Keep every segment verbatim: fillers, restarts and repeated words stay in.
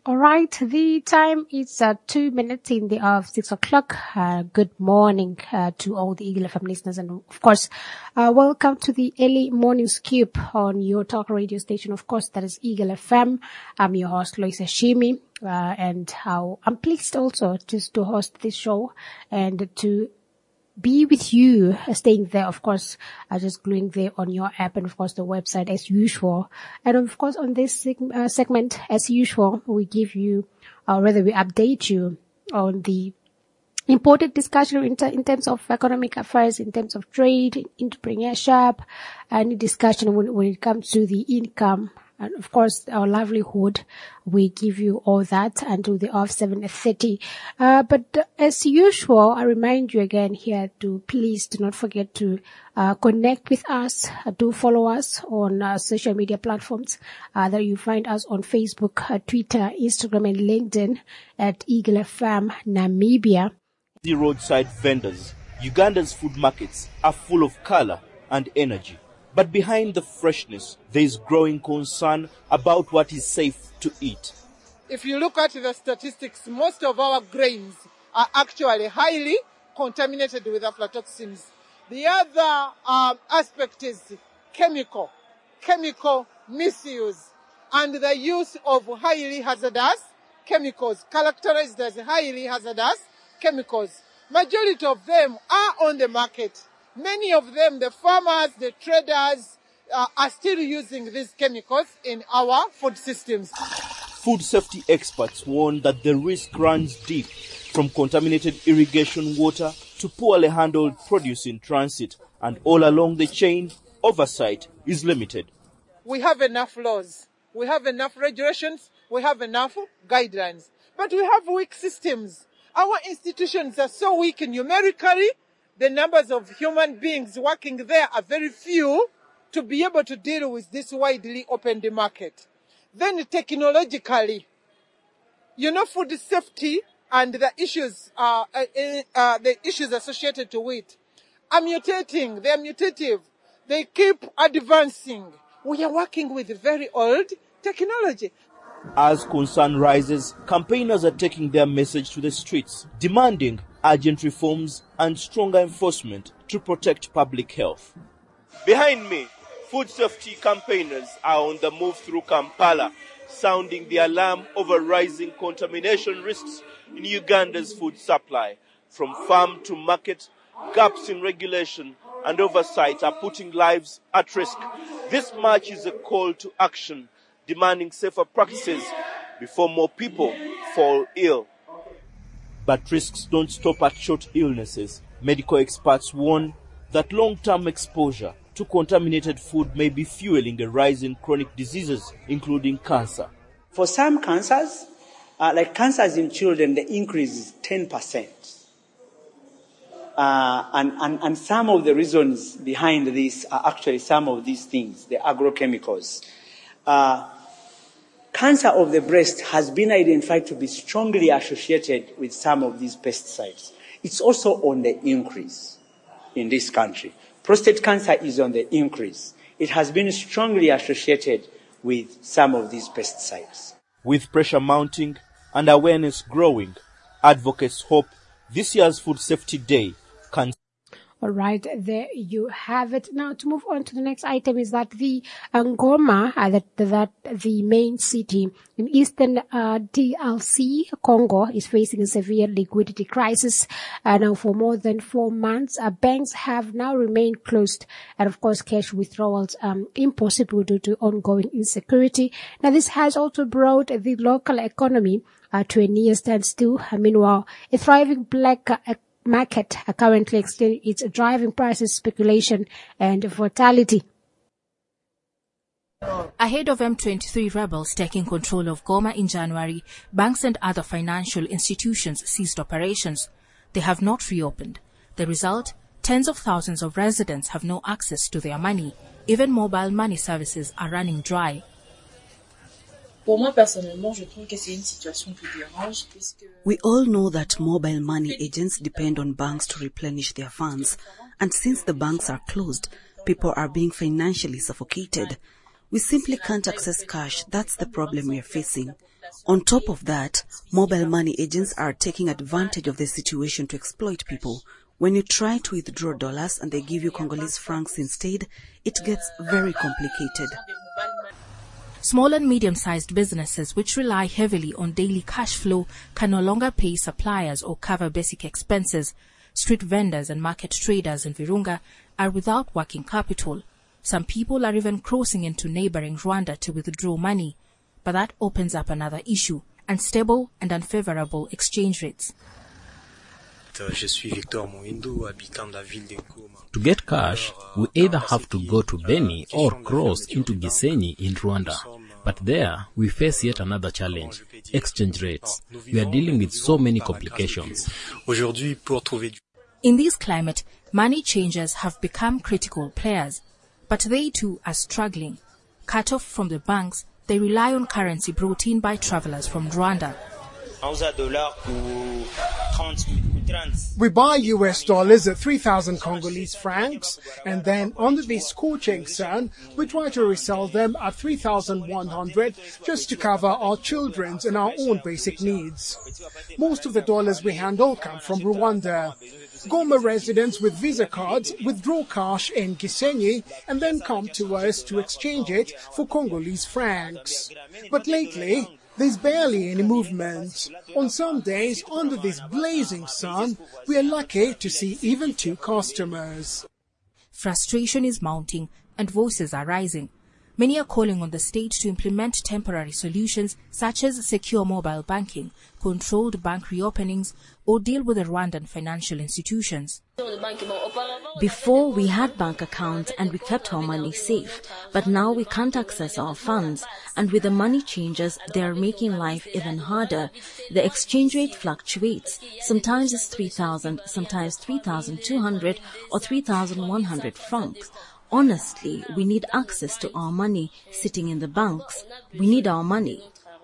All right, the time is uh, two minutes in the of six o'clock. Uh, good morning uh, to all the Eagle F M listeners, and of course, uh, welcome to the early morning scoop on your talk radio station. Of course, that is Eagle F M. I'm your host, Loisa Shimi, uh, and how I'm pleased also just to host this show and to be with you, uh, staying there, of course, uh, just gluing there on your app and, of course, the website as usual. And, of course, on this seg- uh, segment, as usual, we give you, or rather we update you on the important discussion in, ter- in terms of economic affairs, in terms of trade, entrepreneurship, and discussion when, when it comes to the income and, of course, our livelihood. We give you all that until the off seven thirty. Uh, but uh, as usual, I remind you again here to please do not forget to uh, connect with us. Uh, do follow us on uh, social media platforms. Uh, that you find us on Facebook, uh, Twitter, Instagram, and LinkedIn at Eagle F M Namibia. The roadside vendors, Uganda's food markets are full of color and energy. But behind the freshness, there is growing concern about what is safe to eat. If you look at the statistics, most of our grains are actually highly contaminated with aflatoxins. The other um, aspect is chemical, chemical misuse, and the use of highly hazardous chemicals, characterized as highly hazardous chemicals. Majority of them are on the market. Many of them, the farmers, the traders, uh, are still using these chemicals in our food systems. Food safety experts warn that the risk runs deep, from contaminated irrigation water to poorly handled produce in transit, and all along the chain, oversight is limited. We have enough laws, we have enough regulations, we have enough guidelines, but we have weak systems. Our institutions are so weak numerically. The numbers of human beings working there are very few to be able to deal with this widely opened market. Then technologically, you know, food safety and the issues, uh, uh, uh, the issues associated to it are mutating. They are mutative. They keep advancing. We are working with very old technology. As concern rises, campaigners are taking their message to the streets, demanding urgent reforms and stronger enforcement to protect public health. Behind me, food safety campaigners are on the move through Kampala, sounding the alarm over rising contamination risks in Uganda's food supply. From farm to market, gaps in regulation and oversight are putting lives at risk. This march is a call to action, demanding safer practices before more people fall ill. But risks don't stop at short illnesses. Medical experts warn that long-term exposure to contaminated food may be fueling a rise in chronic diseases, including cancer. For some cancers, uh, like cancers in children, the increase is ten percent. Uh, and, and, and some of the reasons behind this are actually some of these things, the agrochemicals. Uh, Cancer of the breast has been identified to be strongly associated with some of these pesticides. It's also on the increase in this country. Prostate cancer is on the increase. It has been strongly associated with some of these pesticides. With pressure mounting and awareness growing, advocates hope this year's Food Safety Day can... All right, there you have it. Now, to move on to the next item is that the Ngoma, uh, that, that the main city in eastern uh, D R C, Congo, is facing a severe liquidity crisis. Uh, now, for more than four months, uh, banks have now remained closed, and of course, cash withdrawals um impossible due to ongoing insecurity. Now, this has also brought the local economy uh, to a near standstill. Uh, meanwhile, a thriving black uh, market uh, currently extending its driving prices, speculation, and volatility. Ahead of M twenty-three rebels taking control of Goma in January, banks and other financial institutions ceased operations. They have not reopened. The result? Tens of thousands of residents have no access to their money. Even mobile money services are running dry. We all know that mobile money agents depend on banks to replenish their funds, and since the banks are closed, people are being financially suffocated. We simply can't access cash. That's the problem we are facing. On top of that, mobile money agents are taking advantage of the situation to exploit people. When you try to withdraw dollars and they give you Congolese francs instead, it gets very complicated. Small and medium-sized businesses which rely heavily on daily cash flow can no longer pay suppliers or cover basic expenses. Street vendors and market traders in Virunga are without working capital. Some people are even crossing into neighboring Rwanda to withdraw money. But that opens up another issue: unstable and unfavorable exchange rates. To get cash, we either have to go to Beni or cross into Gisenyi in Rwanda. But there, we face yet another challenge: exchange rates. We are dealing with so many complications. In this climate, money changers have become critical players. But they too are struggling. Cut off from the banks, they rely on currency brought in by travelers from Rwanda. We buy U S dollars at three thousand Congolese francs, and then under the scorching sun, we try to resell them at three thousand one hundred just to cover our children's and our own basic needs. Most of the dollars we handle come from Rwanda. Goma residents with Visa cards withdraw cash in Gisenyi and then come to us to exchange it for Congolese francs. But lately, there's barely any movement. On some days, under this blazing sun, we are lucky to see even two customers. Frustration is mounting and voices are rising. Many are calling on the state to implement temporary solutions such as secure mobile banking, controlled bank reopenings, or deal with the Rwandan financial institutions. Before, we had bank accounts and we kept our money safe, but now we can't access our funds, and with the money changes, they are making life even harder. The exchange rate fluctuates. Sometimes it's three thousand, sometimes three thousand two hundred or three thousand one hundred francs. Honestly, we need access to our money sitting in the banks. We need our money.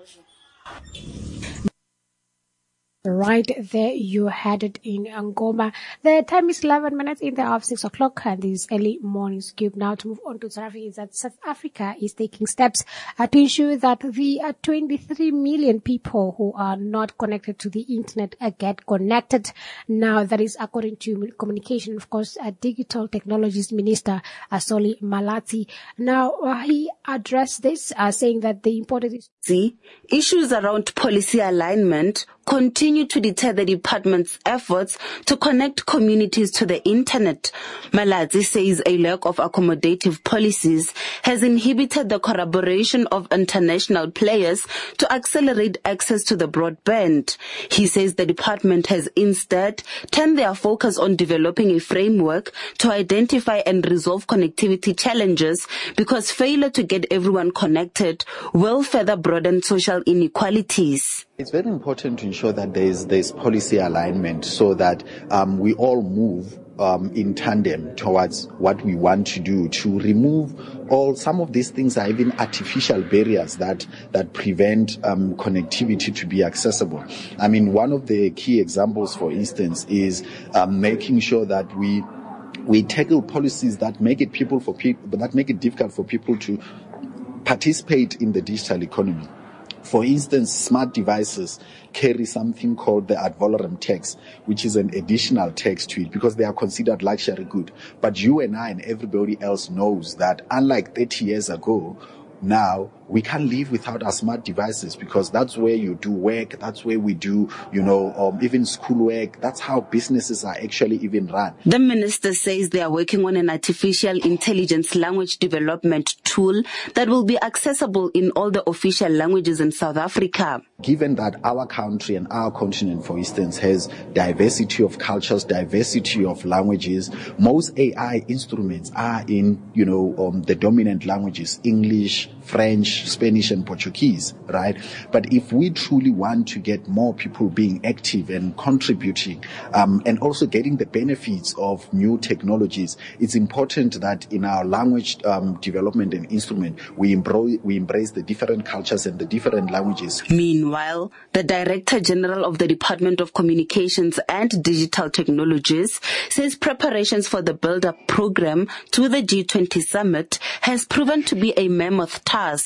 Right there, you had it in Ngoma. The time is eleven minutes in the hour of six o'clock, and this early morning scoop. Now to move on to South Africa, is that South Africa is taking steps uh, to ensure that the uh, twenty-three million people who are not connected to the internet uh, get connected. Now, that is according to Communication, of course, uh, Digital Technologies Minister uh, Solly Malatsi. Now, uh, he addressed this, uh, saying that the important is... See, issues around policy alignment continue to deter the department's efforts to connect communities to the internet. Malatsi says a lack of accommodative policies has inhibited the collaboration of international players to accelerate access to the broadband. He says the department has instead turned their focus on developing a framework to identify and resolve connectivity challenges, because failure to get everyone connected will further broaden social inequalities. It's very important to ensure that there's there's policy alignment so that um, we all move um, in tandem towards what we want to do, to remove all some of these things are even artificial barriers that that prevent um, connectivity to be accessible. I mean, one of the key examples, for instance, is um, making sure that we we tackle policies that make it people for people, but that make it difficult for people to participate in the digital economy. For instance, smart devices carry something called the ad valorem tax, which is an additional tax to it because they are considered luxury good. But you and I and everybody else knows that unlike thirty years ago, now we can't live without our smart devices, because that's where you do work, that's where we do, you know, um, even schoolwork. That's how businesses are actually even run. The minister says they are working on an artificial intelligence language development tool that will be accessible in all the official languages in South Africa. Given that our country and our continent, for instance, has diversity of cultures, diversity of languages, most A I instruments are in, you know, um, the dominant languages, English, French, Spanish, and Portuguese, right? But if we truly want to get more people being active and contributing, um, and also getting the benefits of new technologies, it's important that in our language um, development and instrument, we embrace, we embrace the different cultures and the different languages. Meanwhile, the Director General of the Department of Communications and Digital Technologies says preparations for the build-up program to the G twenty summit has proven to be a mammoth task.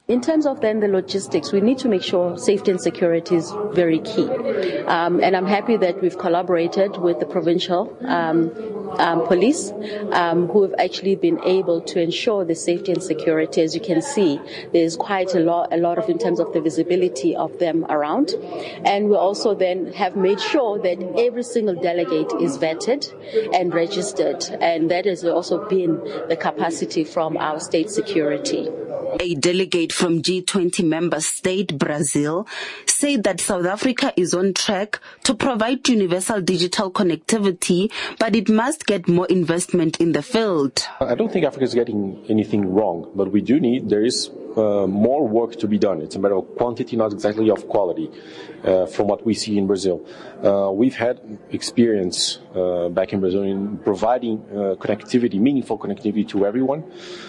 In terms of then the logistics, we need to make sure safety and security is very key. Um, and I'm happy that we've collaborated with the provincial um, um, police, um, who have actually been able to ensure the safety and security. As you can see, there's quite a lot, a lot of in terms of the visibility of them around. And we also then have made sure that every single delegate is vetted and registered. And that has also been the capacity from our state security. A delegate from G twenty member state Brazil said that South Africa is on track to provide universal digital connectivity, but it must get more investment in the field. I don't think Africa is getting anything wrong, but we do need, there is uh, more work to be done. It's a matter of quantity, not exactly of quality, uh, from what we see in Brazil. Uh, we've had experience uh, back in Brazil in providing uh, connectivity, meaningful connectivity to everyone,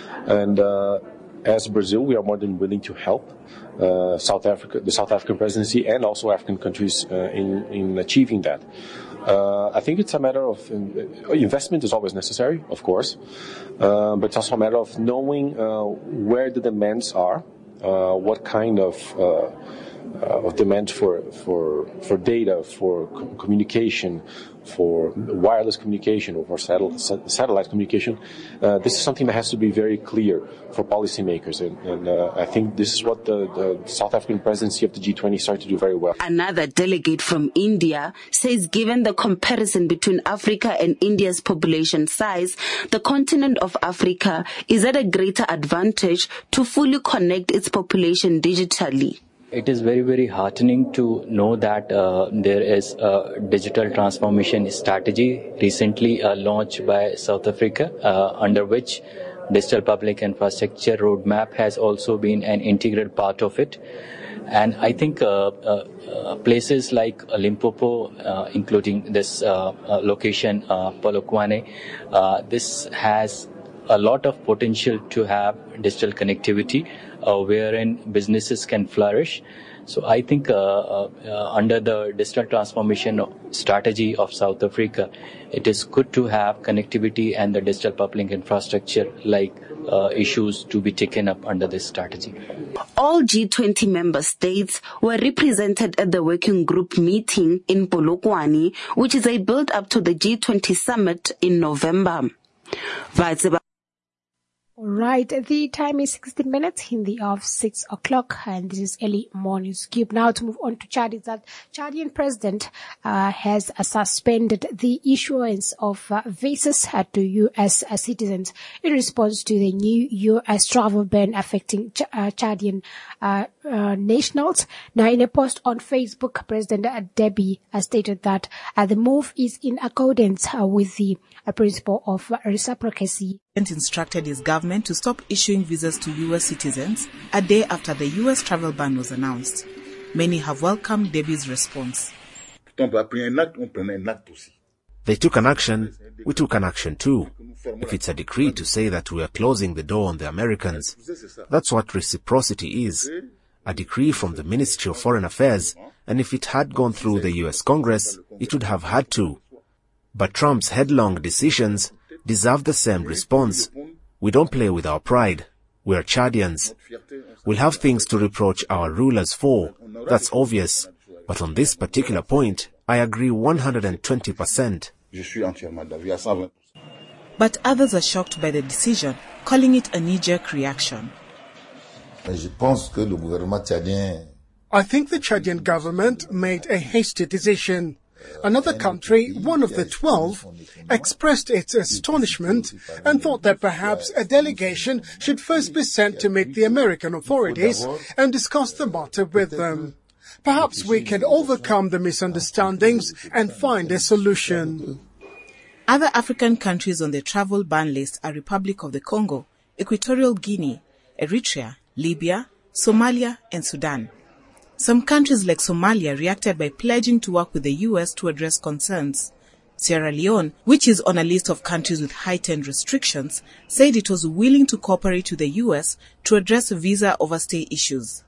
and uh, as Brazil, we are more than willing to help uh, South Africa, the South African presidency, and also African countries uh, in, in achieving that. Uh, I think it's a matter of uh, investment is always necessary, of course, uh, but it's also a matter of knowing uh, where the demands are, uh, what kind of uh, uh, of demand for for for data, for co- communication, for wireless communication or for satellite, satellite communication. Uh, this is something that has to be very clear for policymakers, and, and uh, I think this is what the, the South African presidency of the G twenty started to do very well. Another delegate from India says given the comparison between Africa and India's population size, the continent of Africa is at a greater advantage to fully connect its population digitally. It is very, very heartening to know that uh, there is a digital transformation strategy recently uh, launched by South Africa, uh, under which digital public infrastructure roadmap has also been an integral part of it. And I think uh, uh, uh, places like Limpopo, uh, including this uh, uh, location, uh, Polokwane, uh, this has a lot of potential to have digital connectivity, uh, wherein businesses can flourish. So I think uh, uh, uh, under the digital transformation strategy of South Africa, it is good to have connectivity and the digital public infrastructure like uh, issues to be taken up under this strategy. All G twenty member states were represented at the working group meeting in Polokwane, which is a build-up to the G twenty summit in November. All right, the time is sixteen minutes in the of six o'clock, and this is Early Morning Scoop. Now to move on to Chad, is that Chadian president uh, has uh, suspended the issuance of uh, visas uh, to U S uh, citizens in response to the new U S travel ban affecting Ch- uh, Chadian uh, uh, nationals. Now, in a post on Facebook, President uh, Deby uh, stated that uh, the move is in accordance uh, with the uh, principle of uh, reciprocity. Instructed his government to stop issuing visas to U S citizens a day after the U S travel ban was announced. Many have welcomed Deby's response. They took an action, we took an action too. If it's a decree to say that we are closing the door on the Americans, that's what reciprocity is. A decree from the Ministry of Foreign Affairs, and if it had gone through the U S Congress, it would have had to. But Trump's headlong decisions deserve the same response. We don't play with our pride. We are Chadians. We'll have things to reproach our rulers for. That's obvious. But on this particular point, I agree one hundred twenty percent. But others are shocked by the decision, calling it a knee-jerk reaction. I think the Chadian government made a hasty decision. Another country, one of the twelve, expressed its astonishment and thought that perhaps a delegation should first be sent to meet the American authorities and discuss the matter with them. Perhaps we can overcome the misunderstandings and find a solution. Other African countries on the travel ban list are Republic of the Congo, Equatorial Guinea, Eritrea, Libya, Somalia, and Sudan. Some countries like Somalia reacted by pledging to work with the U S to address concerns. Sierra Leone, which is on a list of countries with heightened restrictions, said it was willing to cooperate with the U S to address visa overstay issues.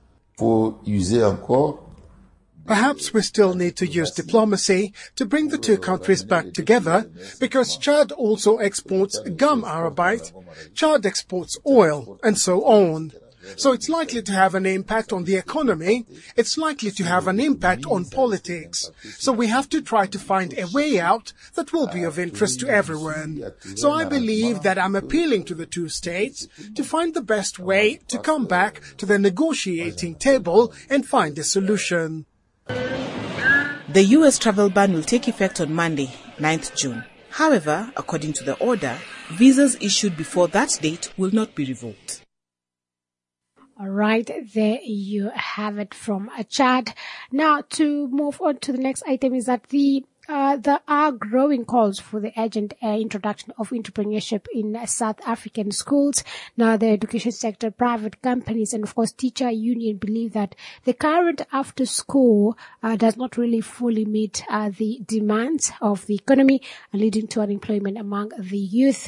Perhaps we still need to use diplomacy to bring the two countries back together, because Chad also exports gum arabiate, Chad exports oil, and so on. So it's likely to have an impact on the economy. It's likely to have an impact on politics. So we have to try to find a way out that will be of interest to everyone. So I believe that I'm appealing to the two states to find the best way to come back to the negotiating table and find a solution. The U S travel ban will take effect on Monday, ninth June. However, according to the order, visas issued before that date will not be revoked. All right, there you have it from Chad. Now, to move on to the next item is that the uh, there are growing calls for the urgent uh, introduction of entrepreneurship in uh, South African schools. Now, the education sector, private companies, and of course, teacher union believe that the current after school uh, does not really fully meet uh, the demands of the economy, leading to unemployment among the youth.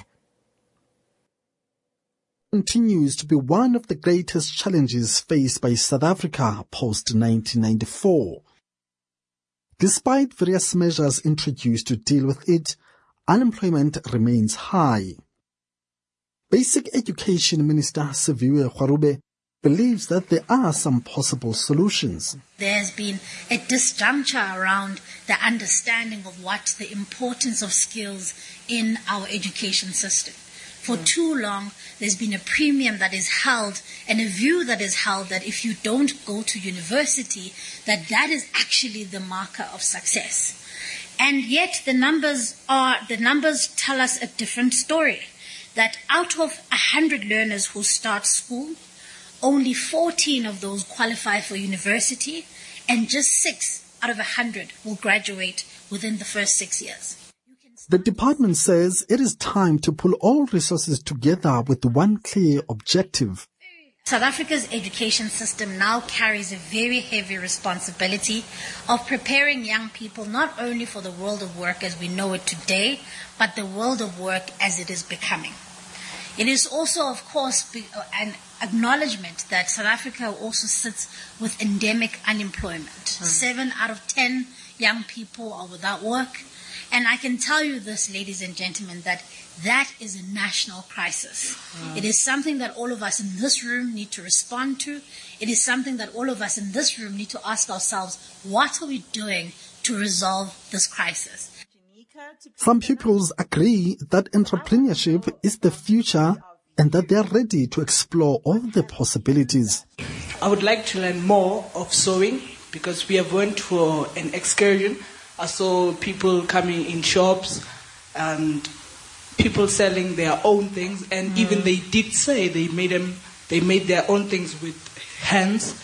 Continues to be one of the greatest challenges faced by South Africa post nineteen ninety-four. Despite various measures introduced to deal with it, unemployment remains high. Basic Education Minister Siviwe Kgarube believes that there are some possible solutions. There's been a disjuncture around the understanding of what the importance of skills in our education system. For too long, there's been a premium that is held and a view that is held that if you don't go to university, that that is actually the marker of success. And yet the numbers are, the numbers tell us a different story. That out of one hundred learners who start school, only fourteen of those qualify for university, and just six out of one hundred will graduate within the first six years. The department says it is time to pull all resources together with one clear objective. South Africa's education system now carries a very heavy responsibility of preparing young people not only for the world of work as we know it today, but the world of work as it is becoming. It is also, of course, an acknowledgement that South Africa also sits with endemic unemployment. Mm. Seven out of ten young people are without work. And I can tell you this, ladies and gentlemen, that that is a national crisis. Mm. It is something that all of us in this room need to respond to. It is something that all of us in this room need to ask ourselves, what are we doing to resolve this crisis? Some pupils agree that entrepreneurship is the future and that they are ready to explore all the possibilities. I would like to learn more of sewing because we have went for an excursion. I saw people coming in shops and people selling their own things, and mm. even they did say they made them, they made their own things with hands.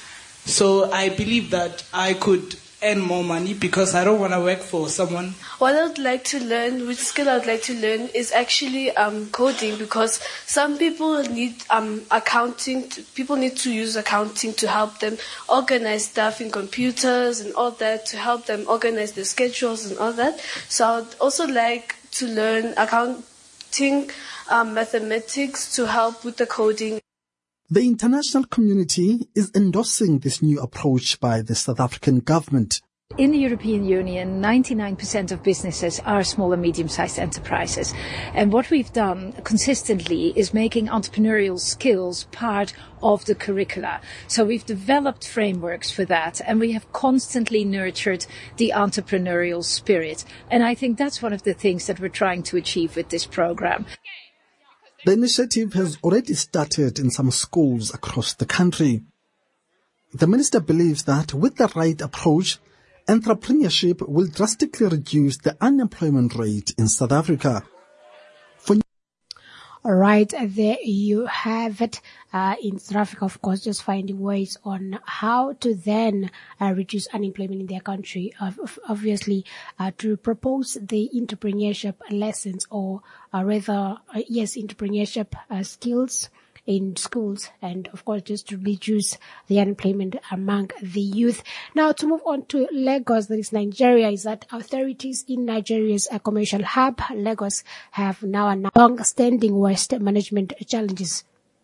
So I believe that I could earn more money because I don't want to work for someone. What I would like to learn, which skill I would like to learn, is actually um, coding, because some people need um, accounting. To, people need to use accounting to help them organize stuff in computers and all that, to help them organize their schedules and all that. So I would also like to learn accounting, um, mathematics to help with the coding. The international community is endorsing this new approach by the South African government. In the European Union, ninety-nine percent of businesses are small and medium-sized enterprises. And what we've done consistently is making entrepreneurial skills part of the curricula. So we've developed frameworks for that, and we have constantly nurtured the entrepreneurial spirit. And I think that's one of the things that we're trying to achieve with this program. The initiative has already started in some schools across the country. The minister believes that with the right approach, entrepreneurship will drastically reduce the unemployment rate in South Africa. For All right, there you have it. Uh, in South Africa, of course, just finding ways on how to then uh, reduce unemployment in their country. Uh, obviously, uh, to propose the entrepreneurship lessons, or uh, rather, uh, yes, entrepreneurship uh, skills in schools, and of course just to reduce the unemployment among the youth. Now, to move on to Lagos, that is Nigeria, is that authorities in Nigeria's uh, commercial hub, Lagos, have now announced long-standing waste management challenges.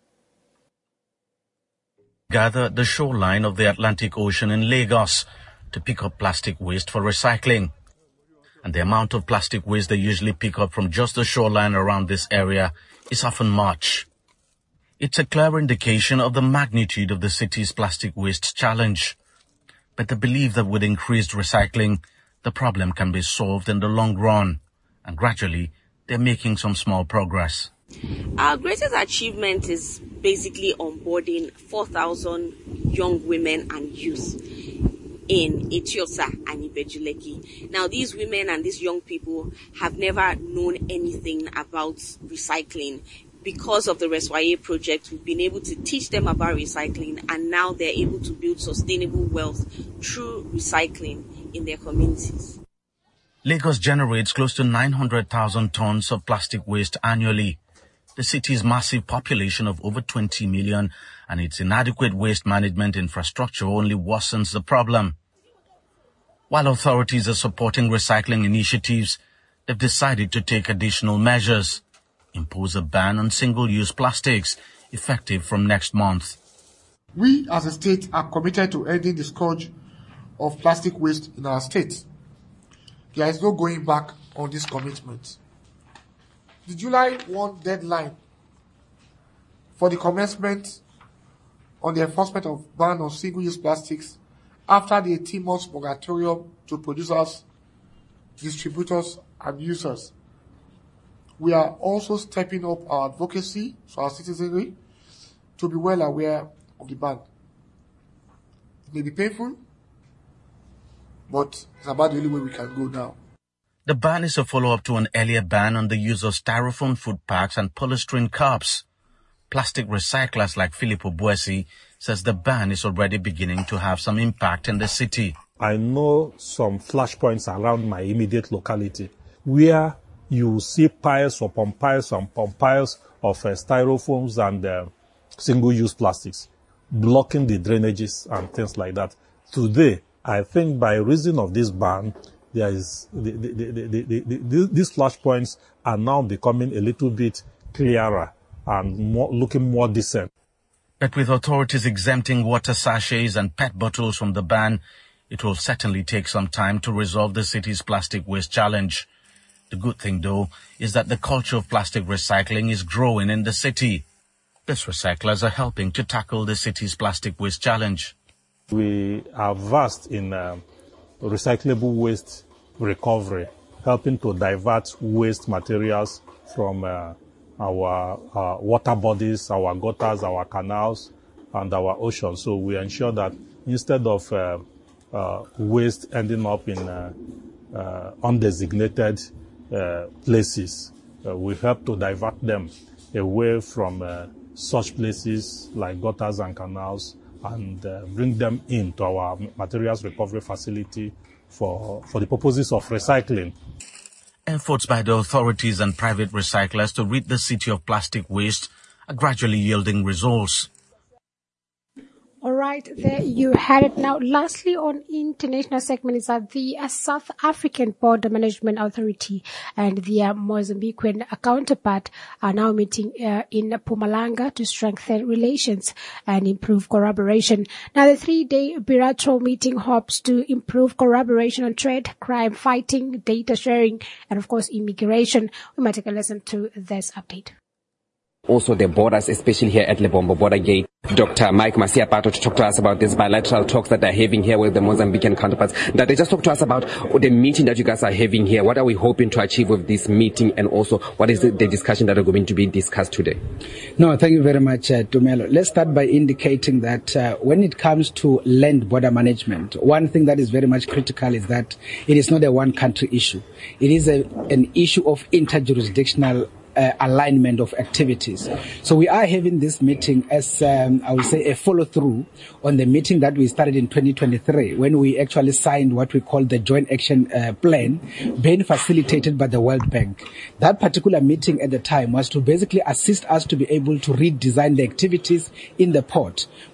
Gather the shoreline of the Atlantic Ocean in Lagos to pick up plastic waste for recycling. And the amount of plastic waste they usually pick up from just the shoreline around this area is often much. It's a clear indication of the magnitude of the city's plastic waste challenge. But they believe that with increased recycling, the problem can be solved in the long run, and gradually they're making some small progress. Our greatest achievement is basically onboarding four thousand young women and youth in Etiosa and Ibejuleki. Now, these women and these young people have never known anything about recycling. Because of the Reswaye project, we've been able to teach them about recycling, and now they're able to build sustainable wealth through recycling in their communities. Lagos generates close to nine hundred thousand tons of plastic waste annually. The city's massive population of over twenty million and its inadequate waste management infrastructure only worsens the problem. While authorities are supporting recycling initiatives, they've decided to take additional measures. Impose a ban on single-use plastics, effective from next month. We as a state are committed to ending the scourge of plastic waste in our state. There is no going back on this commitment. The July first deadline for the commencement on the enforcement of ban on single-use plastics after the eighteen months moratorium to producers, distributors, and users. We are also stepping up our advocacy for our citizenry to be well aware of the ban. It may be painful, but it's about the only way we can go now. The ban is a follow-up to an earlier ban on the use of styrofoam food packs and polystyrene cups. Plastic recyclers like Filippo Buesi says the ban is already beginning to have some impact in the city. I know some flashpoints around my immediate locality where you see piles upon piles upon piles of uh, styrofoams and uh, single-use plastics blocking the drainages and things like that. Today, I think by reason of this ban, there is the, the, the, the, the, the, these flashpoints are now becoming a little bit clearer and more, looking more decent. But with authorities exempting water sachets and pet bottles from the ban, it will certainly take some time to resolve the city's plastic waste challenge. The good thing, though, is that the culture of plastic recycling is growing in the city. These recyclers are helping to tackle the city's plastic waste challenge. We are vast in uh, recyclable waste recovery, helping to divert waste materials from uh, our uh, water bodies, our gutters, our canals, and our oceans. So we ensure that instead of uh, uh, waste ending up in uh, uh, undesignated Uh, places, uh, we help to divert them away from uh, such places like gutters and canals and uh, bring them into our materials recovery facility for, for the purposes of recycling. Efforts by the authorities and private recyclers to rid the city of plastic waste are gradually yielding results. All right, there you had it. Now, lastly, on international segment is that the uh, South African Border Management Authority and their Mozambican counterpart are now meeting uh, in Mpumalanga to strengthen relations and improve collaboration. Now, the three-day bilateral meeting hopes to improve collaboration on trade, crime fighting, data sharing, and of course, immigration. We might take a listen to this update. Also the borders, especially here at Lebombo Border Gate. Doctor Mike Masiapato to talk to us about these bilateral talks that they're having here with the Mozambican counterparts. That they just talk to us about the meeting that you guys are having here. What are we hoping to achieve with this meeting, and also what is the, the discussion that are going to be discussed today? No, thank you very much, uh, Tumelo. Let's start by indicating that uh, when it comes to land border management, one thing that is very much critical is that it is not a one-country issue. It is a, an issue of interjurisdictional Uh, alignment of activities. So we are having this meeting as, um, I would say, a follow-through on the meeting that we started in twenty twenty-three, when we actually signed what we call the Joint Action uh, Plan, being facilitated by the World Bank. That particular meeting at the time was to basically assist us to be able to redesign the activities in the port,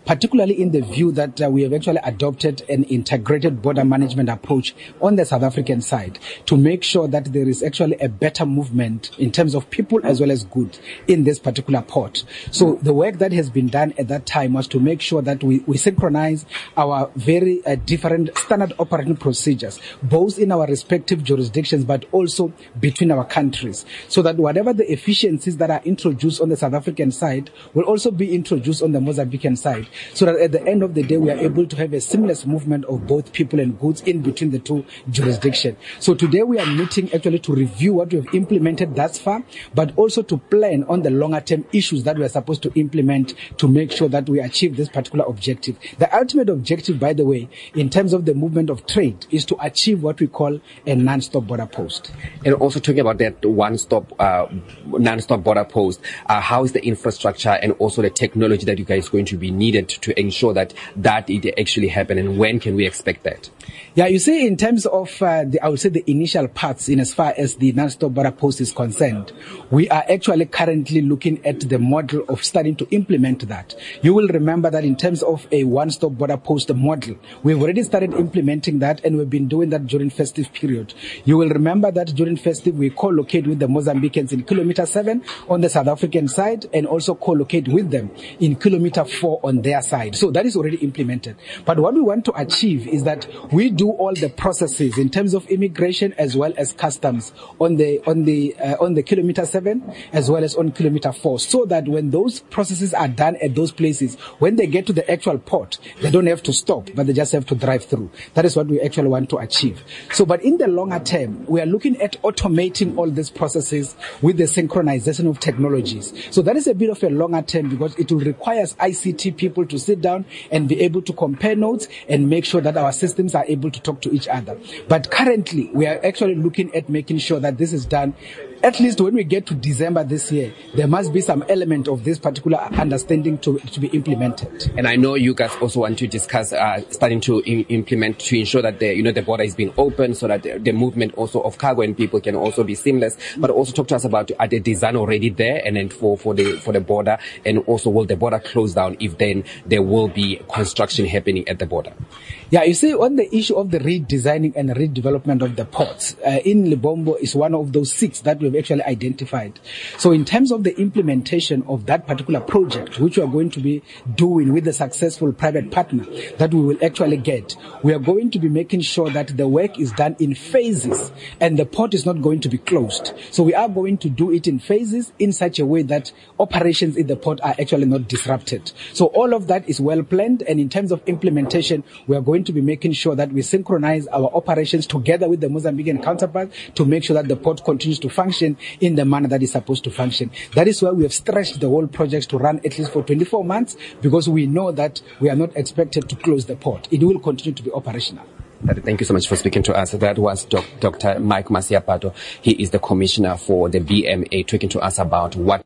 particularly in the view that uh, we have actually adopted an integrated border management approach on the South African side to make sure that there is actually a better movement in terms of people as well as goods in this particular port. So the work that has been done at that time was to make sure that we, we synchronize our very uh, different standard operating procedures, both in our respective jurisdictions but also between our countries, so that whatever the efficiencies that are introduced on the South African side will also be introduced on the Mozambican side, so that at the end of the day we are able to have a seamless movement of both people and goods in between the two jurisdictions. So today we are meeting actually to review what we have implemented thus far, but also to plan on the longer term issues that we are supposed to implement to make sure that we achieve this particular objective. The ultimate objective, by the way, in terms of the movement of trade, is to achieve what we call a non-stop border post. And also talking about that one-stop, uh, non-stop border post, uh, how is the infrastructure and also the technology that you guys are going to be needed to ensure that that it actually happen, and when can we expect that? Yeah, you see, in terms of, uh, the, I would say the initial parts, in as far as the non-stop border post is concerned, we are actually currently looking at the model of starting to implement that. You will remember that in terms of a one-stop border post model, we've already started implementing that, and we've been doing that during festive period. You will remember that during festive we co-locate with the Mozambicans in kilometer seven on the South African side, and also co-locate with them in kilometer four on their side. So that is already implemented. But what we want to achieve is that we do all the processes in terms of immigration as well as customs on the on the uh, on the kilometer seven as well as on kilometer four, so that when those processes are done at those places, when they get to the actual port, they don't have to stop, but they just have to drive through. That is what we actually want to achieve. So, but in the longer term, we are looking at automating all these processes with the synchronization of technologies. So that is a bit of a longer term, because it will require I C T people to sit down and be able to compare notes and make sure that our systems are able to talk to each other. But currently, we are actually looking at making sure that this is done. At least when we get to December this year, there must be some element of this particular understanding to, to be implemented. And I know you guys also want to discuss uh, starting to in, implement to ensure that the you know the border is being open, so that the, the movement also of cargo and people can also be seamless. But also talk to us about are the design already there, and then for for the for the border, and also will the border close down if then there will be construction happening at the border? Yeah, you see, on the issue of the redesigning and redevelopment of the ports, uh, in Lebombo is one of those six that we've actually identified. So in terms of the implementation of that particular project, which we are going to be doing with the successful private partner that we will actually get, we are going to be making sure that the work is done in phases and the port is not going to be closed. So we are going to do it in phases in such a way that operations in the port are actually not disrupted. So all of that is well planned, and in terms of implementation, we are going to be making sure that we synchronize our operations together with the Mozambican counterpart to make sure that the port continues to function in the manner that it's supposed to function. That is why we have stretched the whole project to run at least for twenty-four months, because we know that we are not expected to close the port. It will continue to be operational. Thank you so much for speaking to us. That was Doc, Doctor Mike Masiapato. He is the commissioner for the B M A, talking to us about what.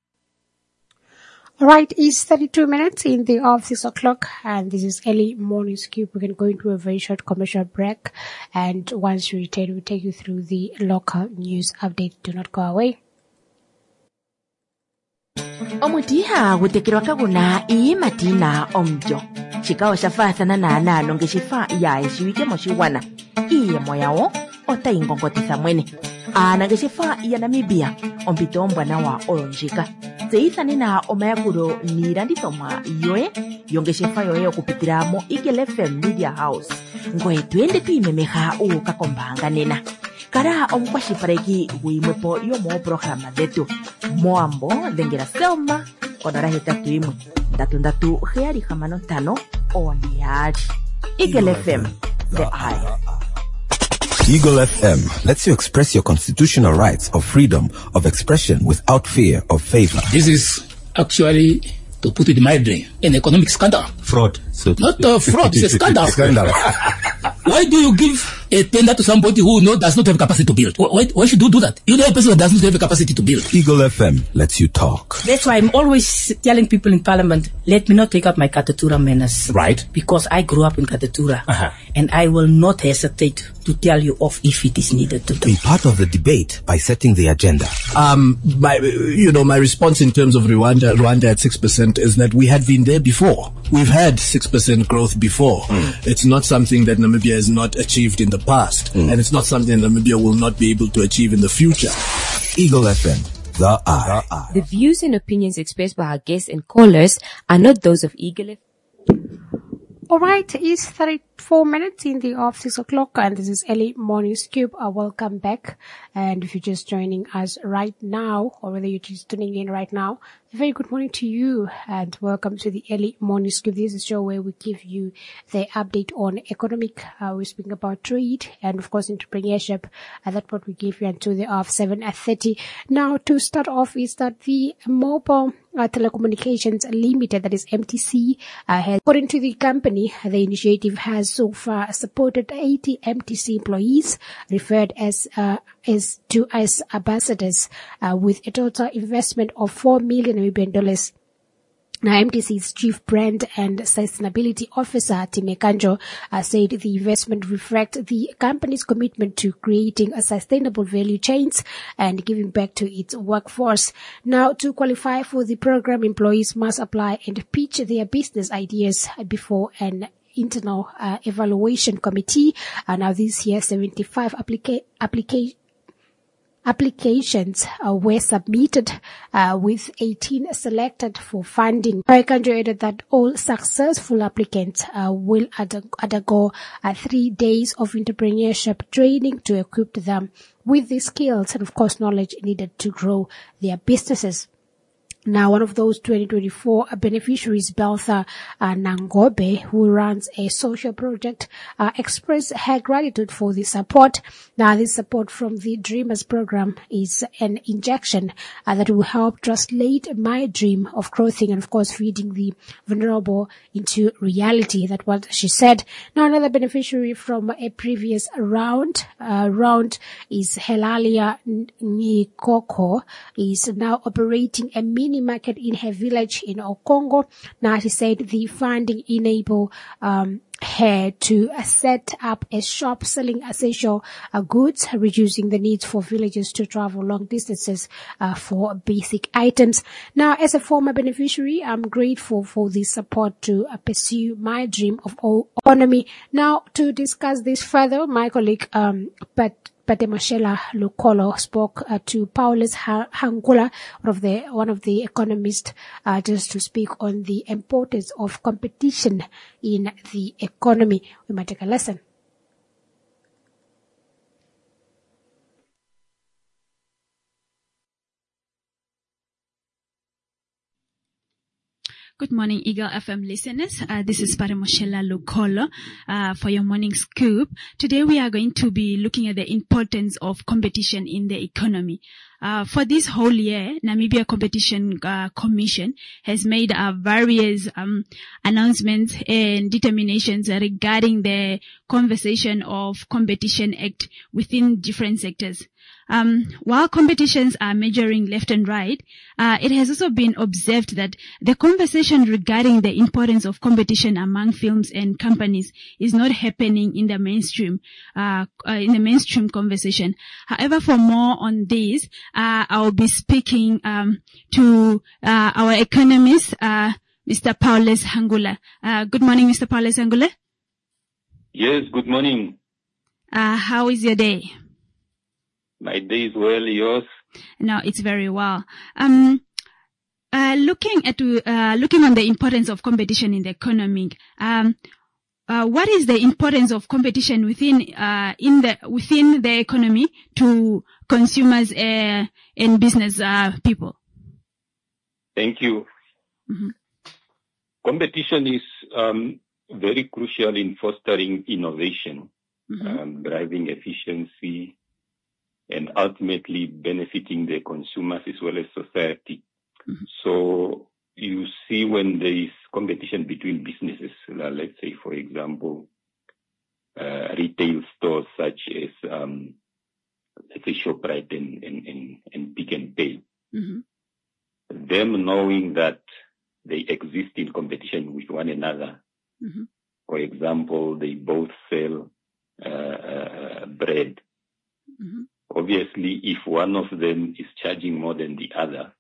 All right, it's thirty-two minutes in the of six o'clock, and this is Early Morning Scoop. We're going to go into a very short commercial break, and once we return, we'll take you through the local news update. Do not go away. Omutiha gutekerwa kaguna ii matina omjo. Chikao shafathana na analo ngeshifa ya eshiwike moshiwana. Iye moyao ota ingongotisa mwene. Ana ngeshifa ya Namibia ompito mbwana wa olonjika. Zeithani na omayakuro nirandithomwa yoe yongeshefa yoe okupitira mo Eagle F M Media House. Ngoe twende tuimemeha ukakombanga nena. Kara omkwashipareki guimwepo yomo programa detu. Moambo dengera selma onora hetatu imwe. Ndatu ndatu heari hamano tano oniari. Eagle F M, the eye. Eagle F M lets you express your constitutional rights of freedom of expression without fear of favor. This is actually, to put it mildly, an economic scandal. Fraud. So Not a fraud, it's a scandal. Scandal. Why do you give a tender to somebody who no, does not have capacity to build? Why, why should you do that? You know a person that does not have a capacity to build. Eagle F M lets you talk. That's why I'm always telling people in Parliament, let me not take up my Katatura menace. Right. Because I grew up in Katatura. Uh-huh. And I will not hesitate to tell you off if it is needed to do. Be part of the debate by setting the agenda. Um, my, you know, my response in terms of Rwanda, Rwanda at six percent is that we had been there before. We've had six percent growth before. Mm. It's not something that Namibia has not achieved in the past. Mm. And it's not something Namibia will not be able to achieve in the future. Eagle F M, the eye. The views and opinions expressed by our guests and callers are not those of Eagle F M. All right, it's thirty-four minutes in the off six o'clock, and this is Early Morning Scoop. Uh, welcome back. And if you're just joining us right now, or whether you're just tuning in right now, a very good morning to you, and welcome to the Early Morning Scoop. This is a show where we give you the update on economic. Uh, we're speaking about trade and, of course, entrepreneurship. Uh, that's what we give you until the off seven thirty. Now, to start off is that the mobile Uh, Telecommunications Limited, that is M T C, uh, has, according to the company, the initiative has so far supported eighty M T C employees, referred as uh, as to as ambassadors, uh, with a total investment of four million Namibian dollars. Now, M T C's Chief Brand and Sustainability Officer, Time Kanjo, uh, said the investment reflects the company's commitment to creating a sustainable value chains and giving back to its workforce. Now, to qualify for the program, employees must apply and pitch their business ideas before an internal uh, evaluation committee. Uh, now, this year, seventy-five applica- applications Applications uh, were submitted, uh, with eighteen selected for funding. Kanjo added that all successful applicants uh, will undergo uh, three days of entrepreneurship training to equip them with the skills and, of course, knowledge needed to grow their businesses. Now, one of those twenty twenty-four beneficiaries, Beltha uh, Nangobe, who runs a social project, uh, expressed her gratitude for the support. Now, this support from the Dreamers program is an injection uh, that will help translate my dream of clothing and, of course, feeding the vulnerable into reality. That's what she said. Now, another beneficiary from a previous round, uh, round is Helalia Nikoko, is now operating a mini market in her village in Okongo. Now, she said the funding enable um, her to uh, set up a shop selling essential uh, goods, reducing the need for villagers to travel long distances uh, for basic items. Now, as a former beneficiary, I'm grateful for the support to uh, pursue my dream of autonomy. Now, to discuss this further, my colleague um, Pat Patemoshela Lukolo spoke uh, to Paulus Hangula, one of the one of the economists, uh, just to speak on the importance of competition in the economy. We might take a lesson. Good morning, Eagle F M listeners. Uh, this is Patemoshela Lukolo uh, for your morning scoop. Today we are going to be looking at the importance of competition in the economy. Uh, for this whole year, Namibia Competition uh, Commission has made uh, various um, announcements and determinations regarding the conversation of Competition Act within different sectors. Um, while competitions are measuring left and right, uh, it has also been observed that the conversation regarding the importance of competition among films and companies is not happening in the mainstream, uh, uh in the mainstream conversation. However, for more on this, uh, I'll be speaking um, to uh, our economist, uh, Mister Paulus Hangula. Uh, good morning, Mister Paulus Hangula. Yes, good morning. Uh, how is your day? My day is well, yours? No, it's very well. Um, uh, looking at, uh, looking on the importance of competition in the economy, um, uh, what is the importance of competition within, uh, in the, within the economy to consumers, uh, and business, uh, people? Thank you. Mm-hmm. Competition is, um, very crucial in fostering innovation, mm-hmm. um, driving efficiency, and ultimately benefiting the consumers as well as society. Mm-hmm. So you see when there is competition between businesses, let's say, for example, uh, retail stores such as, um, let's say, ShopRite and, and, and, and Pick n Pay, mm-hmm. them knowing that they exist in competition with one another. Mm-hmm. For example, they both sell uh, uh, obviously, if one of them is charging more than the other,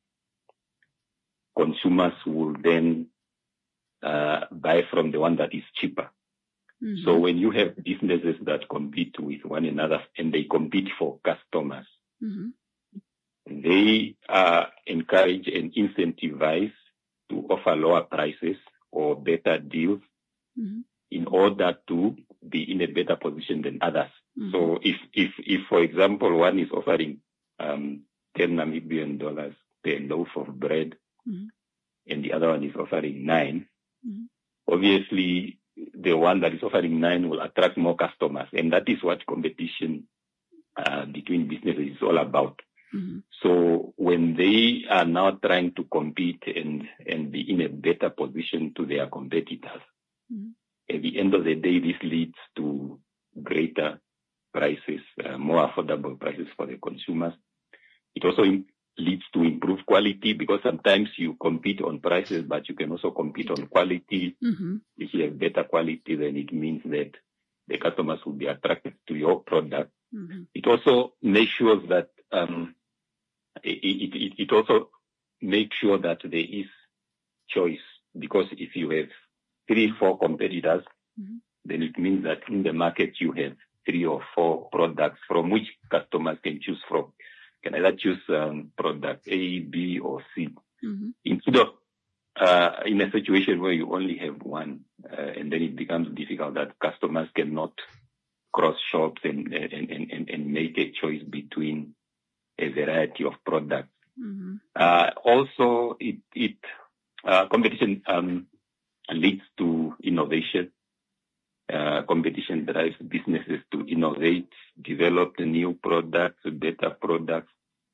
consumers will then uh, buy from the one that is cheaper. Mm-hmm. So when you have businesses that compete with one another and they compete for customers, mm-hmm. they are encouraged and incentivized to offer lower prices or better deals mm-hmm. in order to be in a better position than others. Mm-hmm. So if, if, if, for example, one is offering um, ten Namibian dollars per loaf of bread mm-hmm. and the other one is offering nine, mm-hmm. obviously the one that is offering nine will attract more customers. And that is what competition uh, between businesses is all about. Mm-hmm. So when they are now trying to compete and, and be in a better position to their competitors, mm-hmm. at the end of the day, this leads to greater prices, uh, more affordable prices for the consumers. It also in, leads to improved quality, because sometimes you compete on prices, but you can also compete on quality. Mm-hmm. If you have better quality, then it means that the customers will be attracted to your product. Mm-hmm. It also makes sure that um, it, it, it also makes sure that there is choice, because if you have three, four competitors, mm-hmm. then it means that in the market you have three or four products from which customers can choose from. Can either choose um, product A, B, or C. Mm-hmm. Instead of uh, in a situation where you only have one, uh, and then it becomes difficult that customers cannot cross shops and and, and, and make a choice between a variety of products. Mm-hmm. Uh, also, it it uh, competition um, leads to innovation. Uh, competition drives businesses to innovate, develop the new products, better products,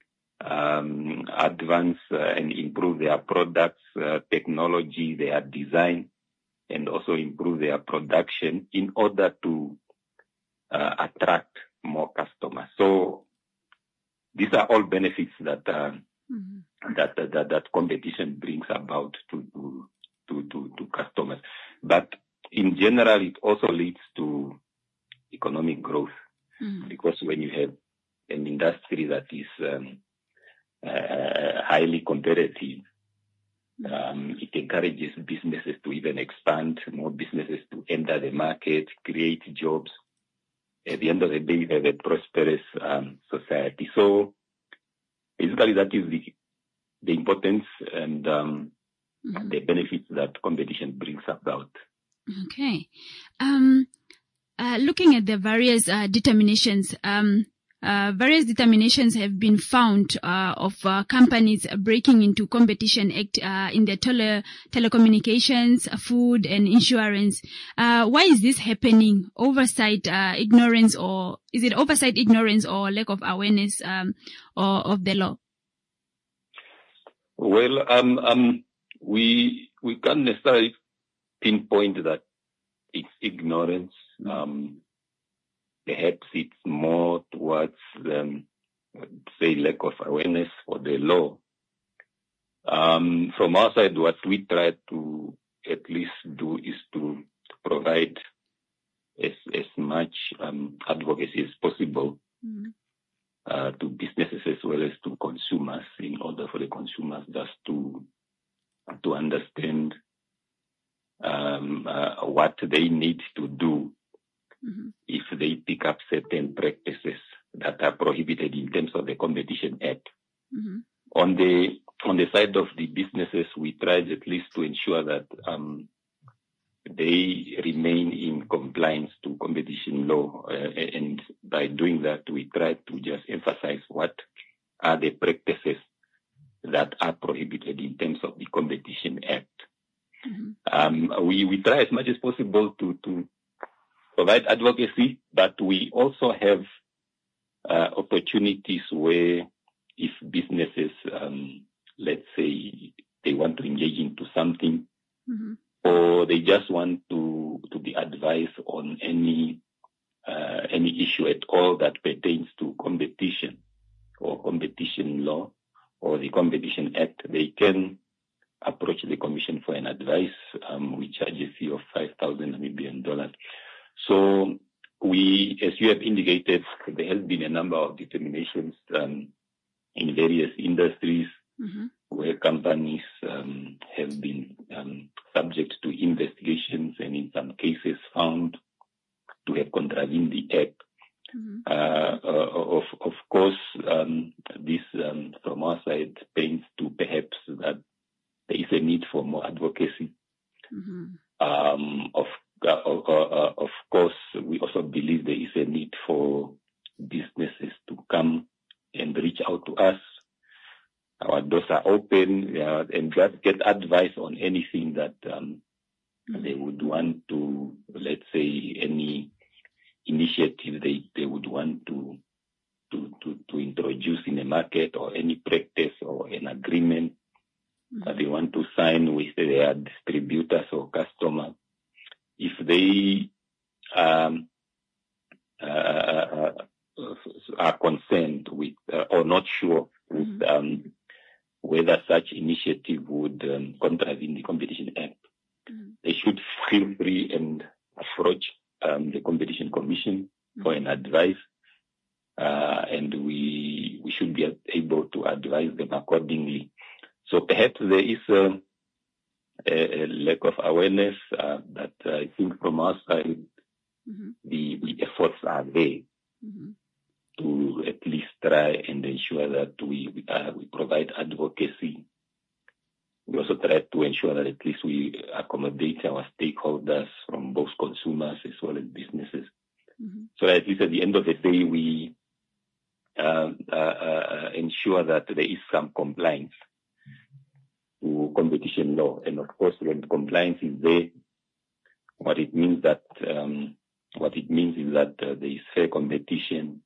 um, advance uh, and improve their products, uh, technology, their design, and also improve their production in order to uh, attract more customers. So these are all benefits that uh, mm-hmm. that, that that competition brings about to to to, to, to customers, but in general, it also leads to economic growth, mm-hmm. because when you have an industry that is um, uh, highly competitive, mm-hmm. um, it encourages businesses to even expand, more businesses to enter the market, create jobs. At the end of the day, you have a prosperous um, society. So basically, that is the, the importance and um, mm-hmm. the benefits that competition brings about. Okay. Um, uh, looking at the various uh, determinations, um, uh, various determinations have been found uh, of uh, companies breaking into Competition Act uh, in the tele- telecommunications, food, and insurance. Uh, why is this happening? Oversight, uh, ignorance, or is it oversight, ignorance, or lack of awareness um, or, of the law? Well, um, um, we we can't necessarily pinpoint that it's ignorance. Um, perhaps it's more towards, um, say, lack of awareness for the law. Um, from our side, what we try to at least do is to provide as as much um, advocacy as possible mm-hmm. uh, to businesses as well as to consumers, in order for the consumers just to to understand Um, uh, what they need to do mm-hmm. if they pick up certain practices that are prohibited in terms of the Competition Act. Mm-hmm. On the on the side of the businesses, we tried at least to ensure that um, they remain in compliance to competition law, uh, and by doing that, we tried to just emphasize what are the practices that are prohibited in terms of the Competition Act. Mm-hmm. Um, we, we try as much as possible to, to provide advocacy, but we also have uh, opportunities where if businesses, um, let's say, they want to engage into something, mm-hmm. or they just want to, to be advised on any uh, any issue at all that pertains to competition or competition law or the Competition Act, they can approach the Commission for an advice. Um, we charge a fee of five thousand Namibian dollars. So we, as you have indicated, there has been a number of determinations um, in various industries Mm-hmm. where companies um, have been um, subject to investigations and in some cases found to have contravened the Act. Mm-hmm. Uh, uh, of, of course, um, this um, from our side paints to perhaps that there is a need for more advocacy. Mm-hmm. Um, of, uh, uh, of course, we also believe there is a need for businesses to come and reach out to us. Our doors are open, uh, and just get advice on anything that um, mm-hmm. they would want to, let's say, any initiative they, they would want to, to, to, to introduce in a market, or any practice or an agreement mm-hmm. that they want to sign with their distributors or customers. If they um, uh, are concerned with uh, or not sure with mm-hmm. um, whether such initiative would um, contravene the Competition Act, mm-hmm. they should feel free and approach um, the Competition Commission mm-hmm. for an advice, uh, and we we should be able to advise them accordingly. So perhaps there is a, a, a lack of awareness uh, that uh, I think from our side mm-hmm. the, the efforts are there. Mm-hmm. to at least try and ensure that we we, uh, we provide advocacy. We also try to ensure that at least we accommodate our stakeholders from both consumers as well as businesses. Mm-hmm. So at least at the end of the day, we uh, uh, uh, ensure that there is some compliance to competition law. And of course, when compliance is there, what it means that um, what it means is that uh, there is fair competition.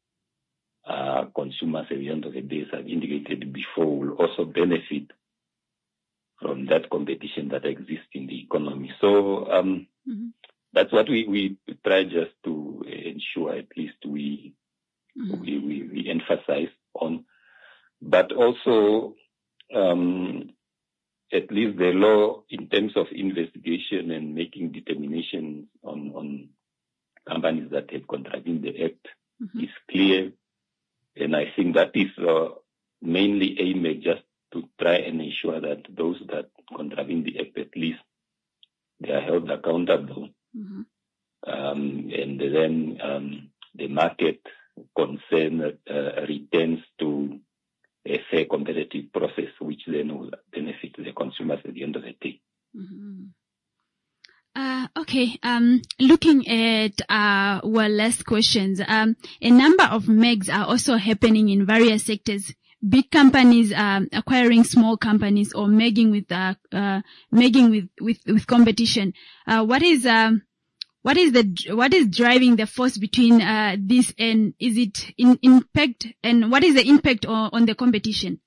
Uh, consumers at the end of the day, as I've indicated before, will also benefit from that competition that exists in the economy. So um, mm-hmm. that's what we, we try just to ensure at least we, mm-hmm. we, we, we emphasize on. But also, um, at least the law in terms of investigation and making determinations on, on companies that have contravened the Act mm-hmm. is clear. And I think that is uh, mainly aimed just to try and ensure that those that contravene the Act, at least they are held accountable. Mm-hmm. Um, and then um, the market concern uh, returns to a fair competitive process, which then will benefit the consumers at the end of the day. Mm-hmm. Uh, okay, um, looking at uh, our last questions, um, a number of megs are also happening in various sectors. Big companies um, acquiring small companies or megging with uh, uh, megging with, with, with competition. Uh, what is um, what is the what is driving the force between uh, this, and is it in impact, and what is the impact on, on the competition?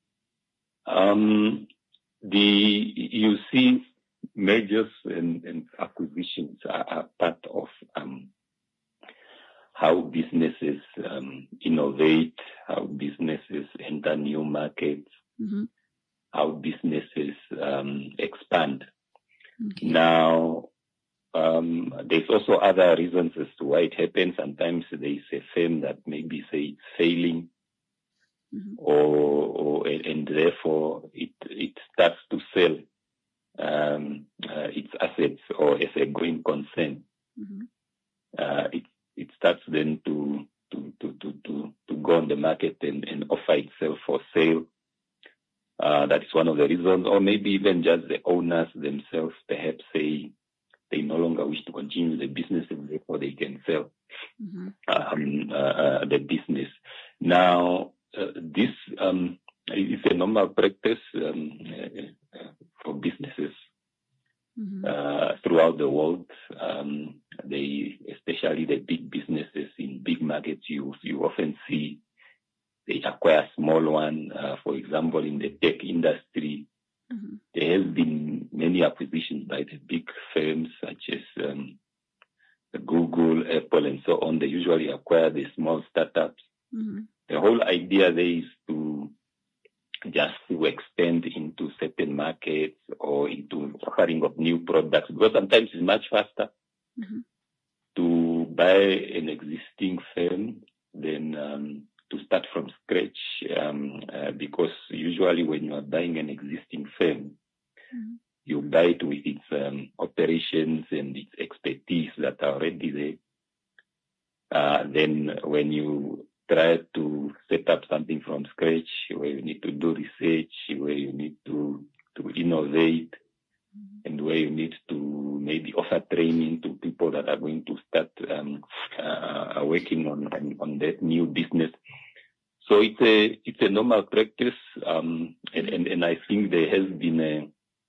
Um, the you see. Mergers and, and acquisitions are, are part of um, how businesses um, innovate, how businesses enter new markets, mm-hmm. how businesses um, expand. Okay. Now, um, there's also other reasons as to why it happens. Sometimes there is a firm that maybe say it's failing, mm-hmm. or, or and therefore it it starts to sell Um, uh, its assets, or as a going concern, mm-hmm. uh, it it starts then to to to to to, to go on the market and, and offer itself for sale. Uh, that is one of the reasons, or maybe even just the owners themselves perhaps say they no longer wish to continue the business and therefore they can sell mm-hmm. um, uh, uh, the business. Now, uh, this um, is a normal practice um, uh, for businesses mm-hmm. uh, throughout the world. Um, they, especially the big businesses in big markets, you you often see they acquire small one. Uh, for example, in the tech industry, mm-hmm. there have been many acquisitions by the big firms such as um, Google, Apple, and so on. They usually acquire the small startups. Mm-hmm. The whole idea there is to just to expand into certain markets or into offering of new products, because sometimes it's much faster mm-hmm. to buy an existing firm, then um, to start from scratch, um, uh, because usually when you are buying an existing firm, mm-hmm. you buy it with its um, operations and its expertise that are already there. Uh, then when you try to set up something from scratch, where you need to do research, where you need to, to innovate, mm-hmm. and where you need to maybe offer training to people that are going to start um, uh, working on, on on that new business. So it's a it's a normal practice, um, and, and, and I think there has been a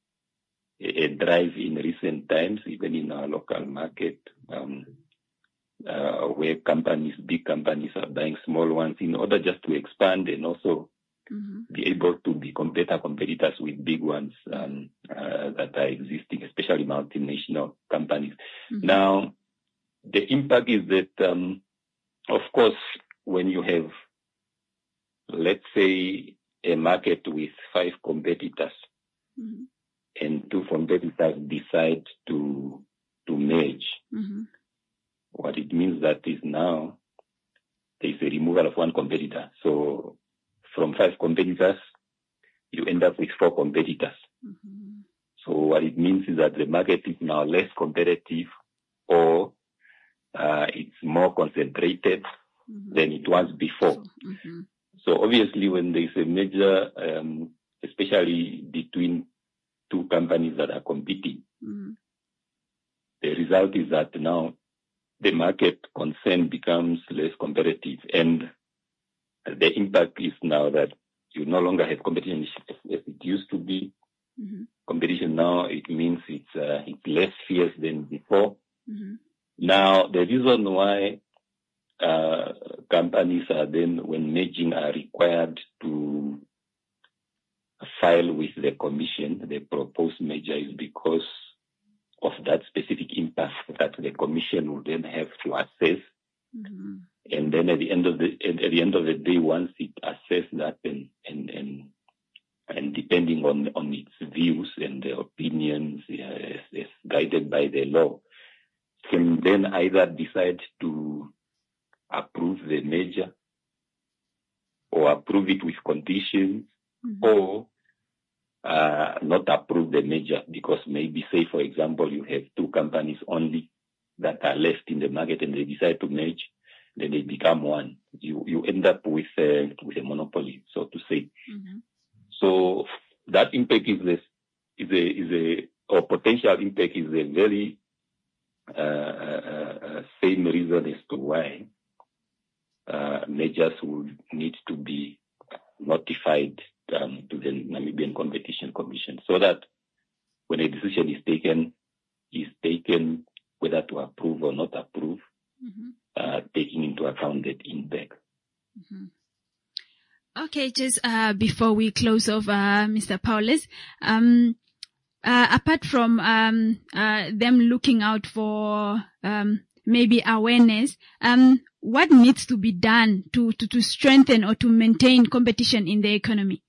a drive in recent times, even in our local market, um, uh, where companies, big companies are buying small ones in order just to expand and also mm-hmm. be able to be better competitors with big ones um, uh, that are existing, especially multinational companies. Mm-hmm. Now, the impact is that, um, of course, when you have, let's say, a market with five competitors, mm-hmm. and two competitors decide to to merge, mm-hmm. what it means that is now there is a removal of one competitor. So from five competitors, you end up with four competitors. Mm-hmm. So what it means is that the market is now less competitive, or uh, it's more concentrated mm-hmm. than it was before. Mm-hmm. So obviously when there is a major, um, especially between two companies that are competing, mm-hmm. the result is that now the market concern becomes less competitive, and the impact is now that you no longer have competition as it used to be. Mm-hmm. Competition now, it means it's, uh, it's less fierce than before. Mm-hmm. Now, the reason why uh, companies are then, when merging, are required to file with the commission, the proposed merger, is because of that specific impact that the commission will then have to assess. Mm-hmm. And then at the end of the at the end of the day, once it assesses that and and and, and depending on on its views and the opinions uh, as, as guided by the law, can then either decide to approve the merger or approve it with conditions, mm-hmm. or uh, not approve the merger, because maybe, say, for example, you have two companies only that are left in the market and they decide to merge, then they become one. You you end up with a, with a monopoly, so to say. Mm-hmm. So that impact is a, is a, is a, or potential impact is a very uh, uh, uh, same reason as to why uh, mergers would need to be notified um, to the Namibian Competition Commission, so that when a decision is taken, is taken whether to approve or not approve, mm-hmm. uh, taking into account that impact. Mm-hmm. Okay, just uh, before we close off, uh, Mister Paulus, um, uh, apart from um, uh, them looking out for um, maybe awareness, um, what needs to be done to, to, to strengthen or to maintain competition in the economy?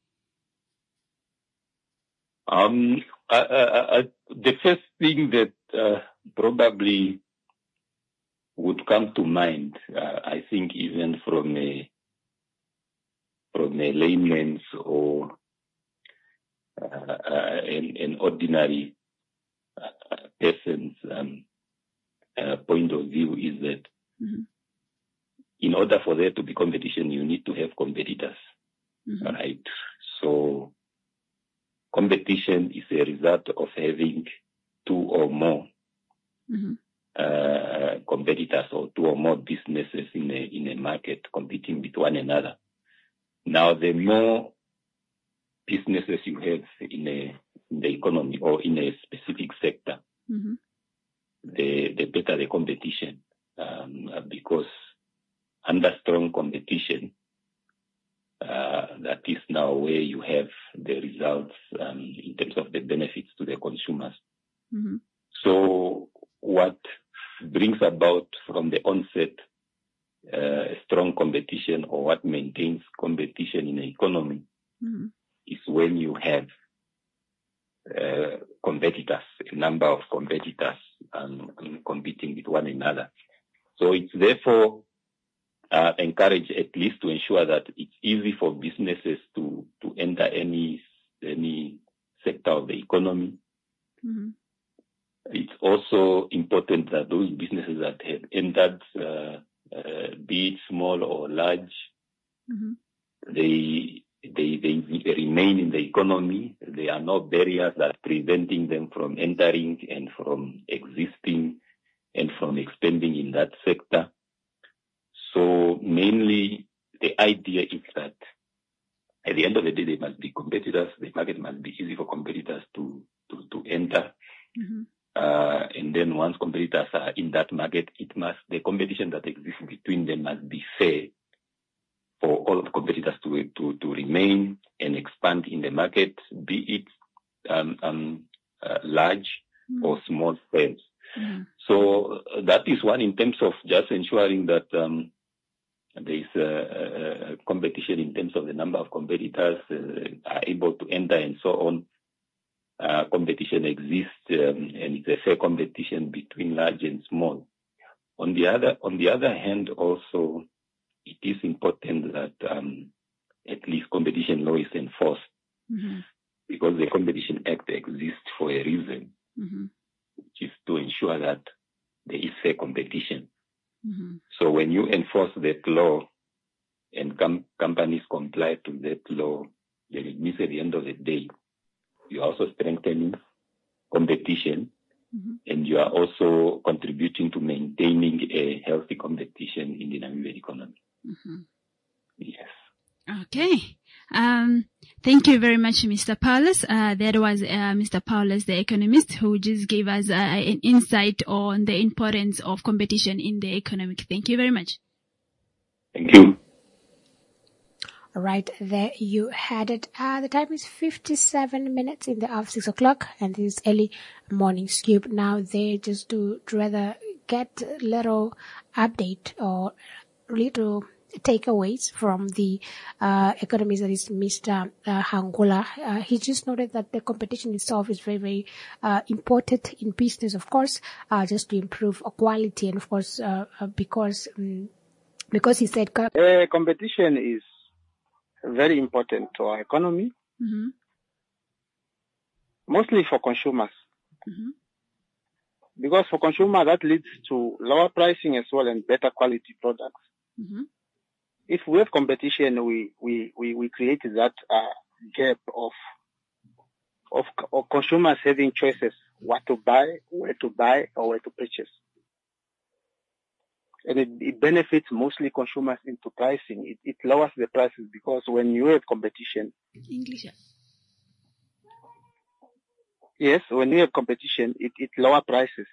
Um, uh, uh, uh, the first thing that uh, probably would come to mind, uh, I think, even from a from a layman's or uh, uh, an, an ordinary uh, person's um, uh, point of view, is that mm-hmm. in order for there to be competition, you need to have competitors, mm-hmm. right? So competition is a result of having two or more mm-hmm. uh, competitors or two or more businesses in a in a market competing with one another. Now, the more businesses you have in a in the economy or in a specific sector, mm-hmm. the the better the competition, um, because under strong competition, uh, that is now where you have the results um, in terms of the benefits to the consumers. Mm-hmm. So what brings about from the onset uh, strong competition, or what maintains competition in the economy, mm-hmm. is when you have uh, competitors, a number of competitors um, competing with one another. So it's therefore uh, encouraged at least to ensure that it's easy for businesses to, to enter any any sector of the economy. Mm-hmm. It's also important that those businesses that have entered, uh, uh, be it small or large, mm-hmm. they, they they remain in the economy. There are no barriers that are preventing them from entering and from existing and from expanding in that sector. So mainly the idea is that at the end of the day, they must be competitors. The market must be easy for competitors to, to, to enter. Mm-hmm. Uh, and then once competitors are in that market, it must, the competition that exists between them must be fair for all the competitors to, to, to remain and expand in the market, be it, um, um, uh, large mm-hmm. or small firms. Mm-hmm. So uh, that is one in terms of just ensuring that, um, there is a, a competition in terms of the number of competitors uh, are able to enter and so on. Uh, competition exists um, and it's a fair competition between large and small. On the other, on the other hand, also it is important that um, at least competition law is enforced mm-hmm. because the Competition Act exists for a reason, mm-hmm. which is to ensure that there is fair competition. Mm-hmm. So when you enforce that law and com- companies comply to that law, then it means at the end of the day, you are also strengthening competition mm-hmm. and you are also contributing to maintaining a healthy competition in the Namibian economy. Mm-hmm. Yes. Okay. Um, thank you very much, Mister Paulus. Uh, that was uh, Mister Paulus, the economist, who just gave us uh, an insight on the importance of competition in the economic. Thank you very much. Thank you. All right, there you had it. Uh, the time is fifty-seven minutes in the hour of six o'clock, and this is early morning scoop. Now, there just to, to rather get a little update or little takeaways from the uh, economist, that is Mister Uh, Hangula. Uh, he just noted that the competition itself is very, very uh, important in business, of course, uh, just to improve quality, and of course, uh, uh, because um, because he said uh, competition is very important to our economy, mm-hmm. mostly for consumers. Mm-hmm. Because for consumers, that leads to lower pricing as well and better quality products. Mm-hmm. If we have competition, we, we, we, we create that uh, gap of, of of consumers having choices, what to buy, where to buy, or where to purchase. And it, it benefits mostly consumers into pricing. It, it lowers the prices because when you have competition, English. Yes, when you have competition, it, it lowers prices.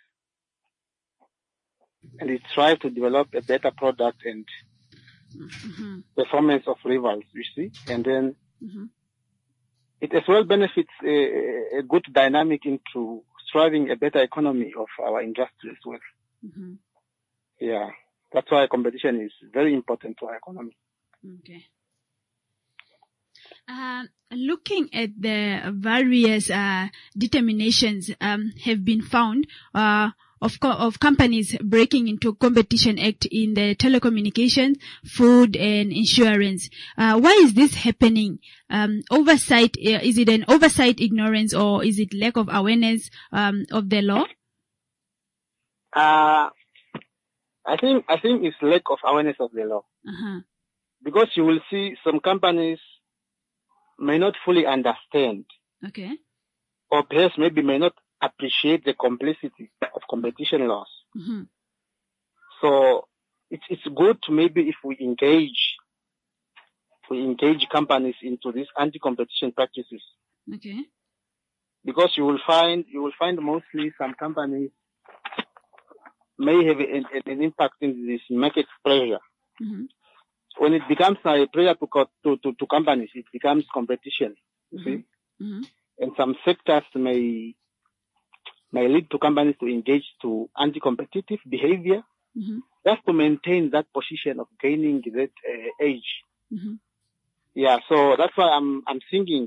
And it tries to develop a better product and mm-hmm. performance of rivals, you see. And then mm-hmm. it as well benefits a, a good dynamic into striving a better economy of our industry as well. Mm-hmm. Yeah, that's why competition is very important to our economy. Okay. Uh, looking at the various uh, determinations um, have been found uh, of co- of companies breaking into Competition Act in the telecommunications, food, and insurance. Uh, why is this happening? Um, oversight? Uh, is it an oversight, ignorance, or is it lack of awareness um, of the law? Uh, I think I think it's lack of awareness of the law. Uh-huh. Because you will see some companies may not fully understand. Okay. Or perhaps maybe may not appreciate the complexity of competition laws. Mm-hmm. So it's it's good to maybe if we engage, if we engage companies into these anti-competition practices. Okay. Because you will find you will find mostly some companies may have an, an impact in this market pressure. Mm-hmm. When it becomes a pressure to, to, to, to companies, it becomes competition, you mm-hmm. see. Mm-hmm. And some sectors may may lead to companies to engage to anti-competitive behavior mm-hmm. just to maintain that position of gaining that uh, edge. Mm-hmm. Yeah, so that's why I'm I'm thinking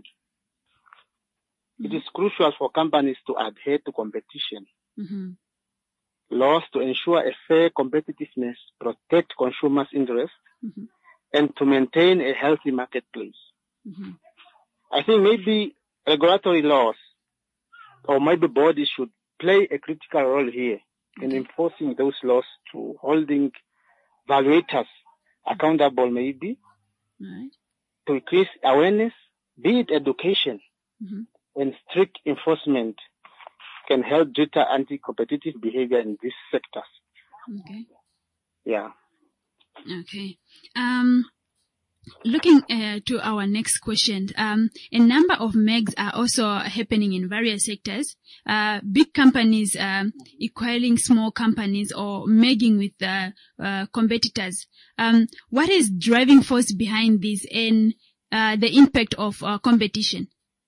mm-hmm. it is crucial for companies to adhere to competition. Mm-hmm. laws to ensure a fair competitiveness, protect consumers' interests, Mhm. and to maintain a healthy marketplace. Mhm. I think maybe regulatory laws or maybe bodies should play a critical role here in enforcing those laws, to holding valuators accountable maybe, Right. to increase awareness, be it education, Mhm. and strict enforcement can help deter anti-competitive behavior in these sectors. Okay. Yeah. Okay. Um, looking uh, to our next question, um, a number of megs are also happening in various sectors. Uh, big companies um, equaling small companies or megging with uh, uh, competitors. Um, what is driving force behind this and uh, the impact of uh, competition?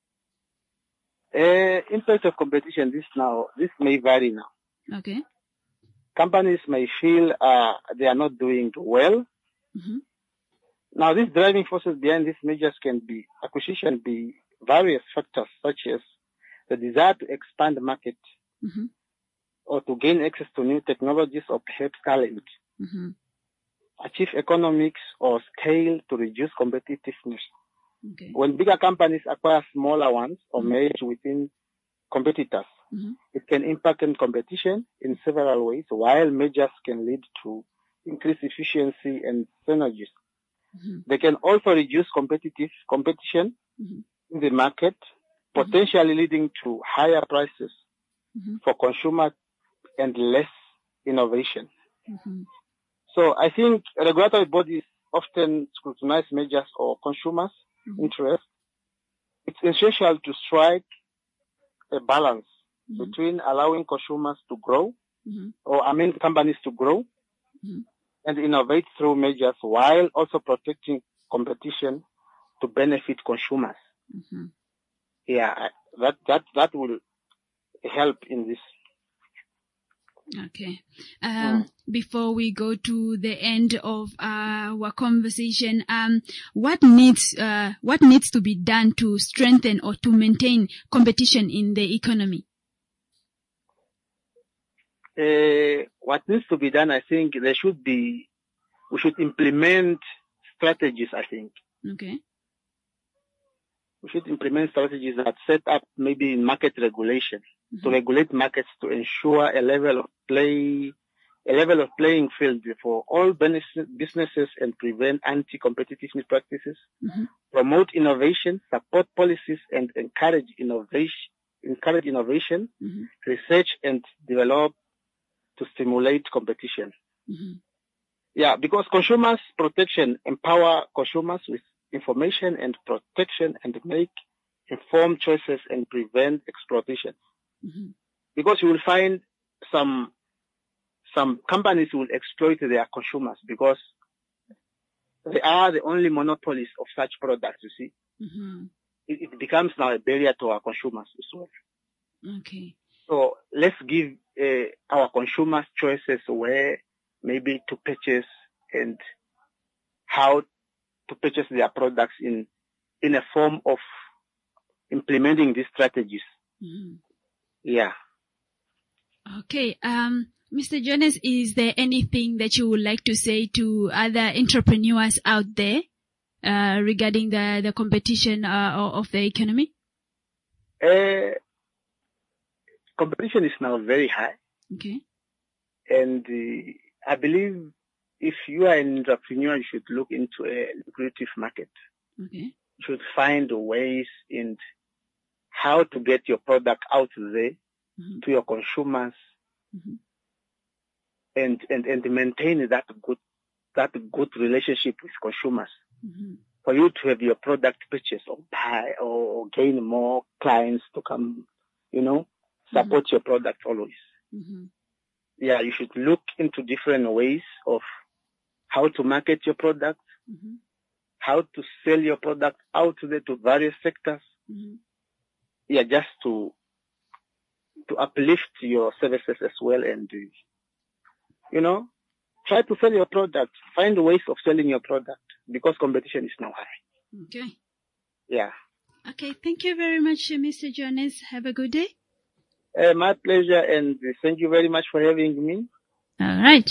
Uh, impact of competition, this now, this may vary now. Okay. Companies may feel uh, they are not doing well. Mhm. Now, these driving forces behind these measures can be acquisition, be various factors such as the desire to expand the market Mhm. or to gain access to new technologies or perhaps talent, Mhm. achieve economics or scale to reduce competitiveness. Okay. When bigger companies acquire smaller ones or merge within competitors, Mhm. it can impact on competition in several ways, while measures can lead to increased efficiency and synergies. Mhm. They can also reduce competitive competition Mhm. in the market, potentially leading to higher prices Mhm. for consumers and less innovation. Mhm. So I think regulatory bodies often scrutinize measures or consumers' Mhm. interests. It's essential to strike a balance Mhm. between allowing consumers to grow, Mhm. or I mean companies to grow Mhm. and innovate through measures, while also protecting competition to benefit consumers. Mhm. Yeah, I- that that that will help in this. Okay. Um, before we go to the end of uh, our conversation, um, what needs uh, what needs to be done to strengthen or to maintain competition in the economy? Uh, what needs to be done, I think there should be, we should implement strategies, I think. Okay. We should implement strategies that set up maybe in market regulation to regulate markets to ensure a level of play, a level of playing field for all business- businesses and prevent anti-competitiveness practices, Mhm. promote innovation, support policies and encourage innovation, encourage innovation, Mhm. research and develop to stimulate competition. Mhm. Yeah, because consumers protection empower consumers with information and protection and make informed choices and prevent exploitation. Mhm. Because you will find some some companies will exploit their consumers because they are the only monopolies of such products, you see. Mhm. It, it becomes now a barrier to our consumers as well. Okay. So let's give uh, our consumers choices where maybe to purchase and how to purchase their products in in a form of implementing these strategies. Mhm. Yeah. Okay. Um, Mister Jonas, is there anything that you would like to say to other entrepreneurs out there uh, regarding the the competition uh, of the economy? Uh, competition is now very high, Okay. and uh, I believe if you are an entrepreneur, you should look into a lucrative market. Okay. You should find ways in how to get your product out there Mhm. to your consumers, Mhm. and, and and maintain that good that good relationship with consumers. Mhm. For you to have your product purchased or buy or gain more clients to come, you know, support your product always. Mhm. Yeah, you should look into different ways of how to market your product, Mhm. how to sell your product out there to various sectors. Mhm. Yeah, just to to uplift your services as well, and uh, you know, try to sell your product. Find ways of selling your product because competition is now high. Okay. Yeah. Okay. Thank you very much, uh, Mister Jonas. Have a good day. Uh, my pleasure, and thank you very much for having me. All right.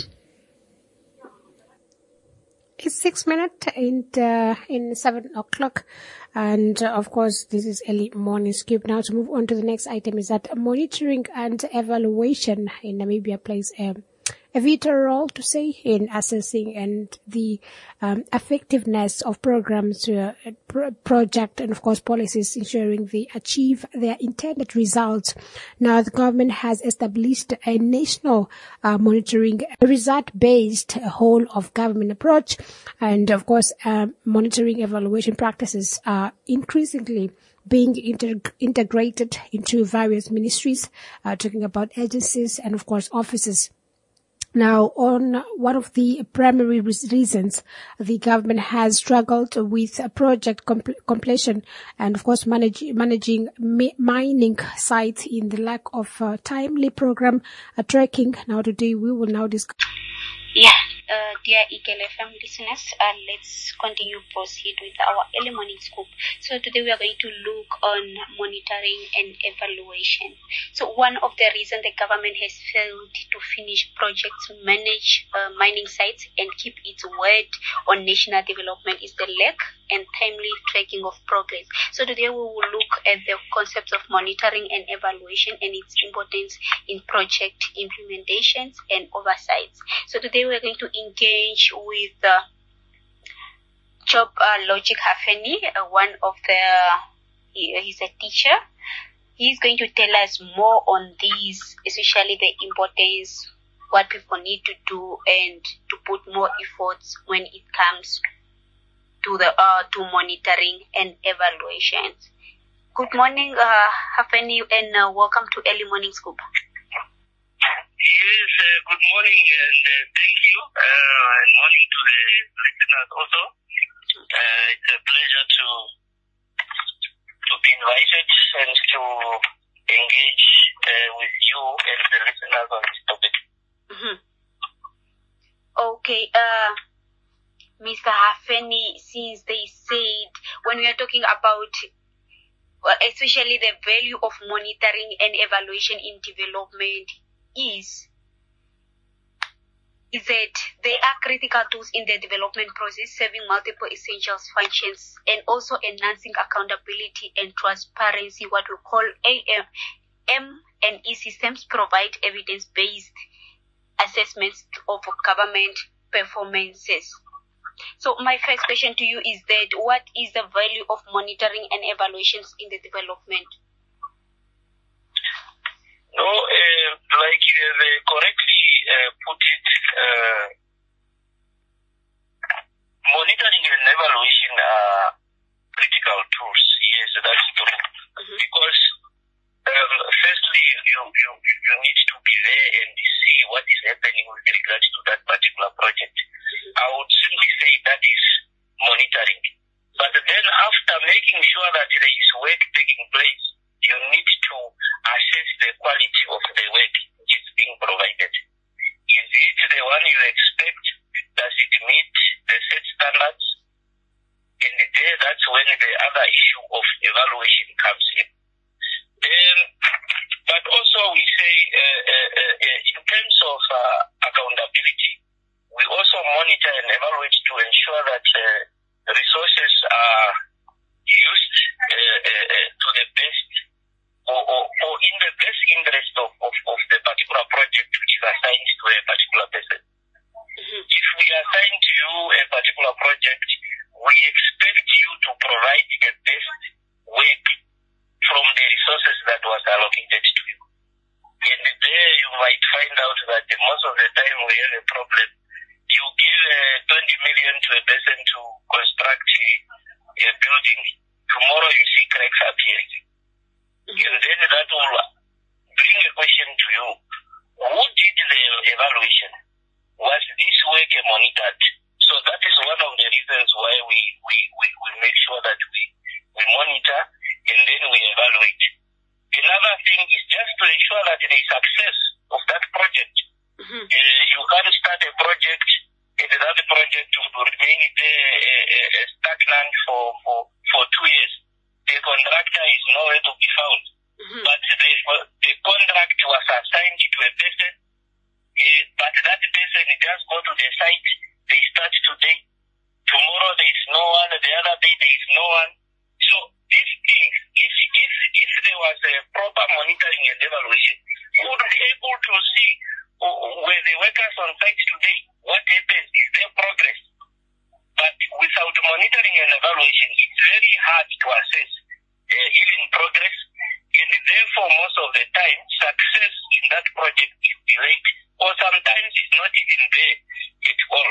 It's six minutes in uh, in seven o'clock, and uh, of course this is early morning scoop. Now to move on to the next item is that monitoring and evaluation in Namibia plays a, a vital role to say in assessing and the um, effectiveness of programs, uh, pro- project, and of course policies, ensuring they achieve their intended results. Now the government has established a national uh, monitoring result-based whole of government approach, and of course uh, monitoring evaluation practices are increasingly being inter- integrated into various ministries, uh, talking about agencies and of course offices. Now, on one of the primary reasons the government has struggled with project compl- completion and, of course, manage, managing mi- mining sites in the lack of uh, timely program uh, tracking. Now, today we will now discuss. Yeah, uh, dear Eagle F M listeners, uh, let's continue proceed with our early morning scoop. So today we are going to look on monitoring and evaluation. So one of the reasons the government has failed to finish projects, manage uh, mining sites, and keep its word on national development is the lack and timely tracking of progress. So today we will look at the concepts of monitoring and evaluation and its importance in project implementations and oversights. So today we're going to engage with uh, Job uh, Logic Hafeni, uh, one of the, he, he's a teacher. He's going to tell us more on these, especially the importance, what people need to do, and to put more efforts when it comes to the uh, to monitoring and evaluations. Good morning, uh, Hafeni, and uh, welcome to Early Morning Scoop. Yes, uh, good morning, and uh, thank you, uh, and morning to the listeners also. Uh, it's a pleasure to to be invited and to engage uh, with you and the listeners on this topic. Mm-hmm. Okay, uh, Mister Hafeni, since they said when we are talking about well, especially the value of monitoring and evaluation in development is is that they are critical tools in the development process, serving multiple essential functions and also enhancing accountability and transparency. What we call A M and E systems provide evidence-based assessments of government performances. So my first question to you is that what is the value of monitoring and evaluations in the development? No, uh, like you have uh, correctly uh, put it, uh, monitoring and evaluation are critical tools. Yes, that's true. Mm-hmm. Because um, firstly, you, you you need to be there and see what is happening with regards to that particular project. Mm-hmm. I would simply say that is monitoring. But then after making sure that there is work taking place, you need to assess the quality of the work which is being provided. Is it the one you expect? Does it meet the set standards? And there, that's when the other issue of evaluation comes in. Um, but also we say uh, uh, uh, in terms of uh, accountability, we also monitor and evaluate to ensure that uh, resources are used uh, uh, uh, to the best or, or, or in the best interest of, of, of the particular project which is assigned to a particular person. Mm-hmm. If we assign to you a particular project, we expect you to provide the best work from the resources that was allocated to you. And there you might find out that most of the time we have a problem. You give uh, twenty million to a person to construct a, a building. Tomorrow you see cracks appearing. Mm-hmm. And then that will bring a question to you. Who did the evaluation? Was this work monitored? So that is one of the reasons why we, we, we, we make sure that we, we monitor and then we evaluate. Another thing is just to ensure that there is success of that project. Mm-hmm. Uh, you can't start a project and that project will remain there uh, uh, stagnant for, for, for two years. The contractor is nowhere to be found. Mm-hmm. But the, the con contract was assigned to a person, uh, but that person just go to the site, they start today, tomorrow there is no one, the other day there is no one. So these things, if if if there was a proper monitoring and evaluation, we would be able to see uh, where the workers on site today, what happens, is there progress? But without monitoring and evaluation, it's very hard to assess uh, even progress, and therefore most of the time success in that project is delayed, or sometimes it's not even there at all.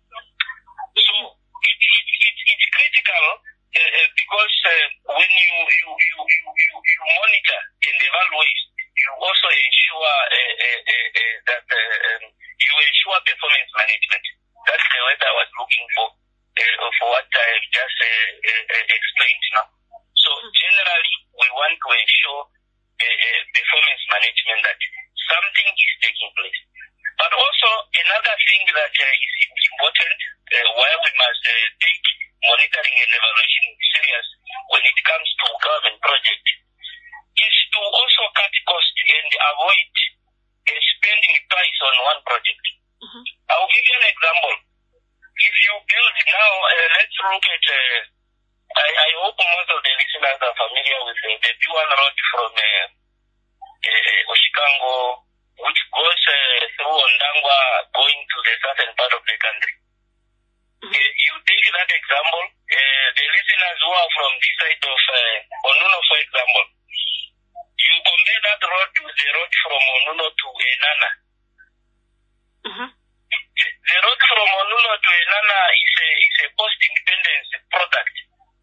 So it, it, it, it's critical uh, uh, because uh, when you, you, you, you, you, you monitor and evaluate, you also ensure uh, uh, uh, uh, that uh, um, you ensure performance management. That's the word I was looking for, uh, for what I have just uh, uh, uh, explained now. So generally, we want to ensure uh, uh, performance management, that something is taking place. But also another thing that uh, is important, uh, where we must uh, take monitoring and evaluation serious when it comes to government project, is to also cut costs and avoid uh, spending twice on one project. Mm-hmm. I'll give you an example. If you build now, uh, let's look at, uh, I, I hope most of the listeners are familiar with uh, the B one road from uh, uh, Oshikango, which goes uh, through Ondangwa, going to the southern part of the country. Mm-hmm. Uh, you take that example, uh, the listeners who are from this side of uh, Onuno, for example, you compare that road to the road from Onuno to Enana. Mm-hmm. The road from Onuno to Enana is a, is a post-independence product.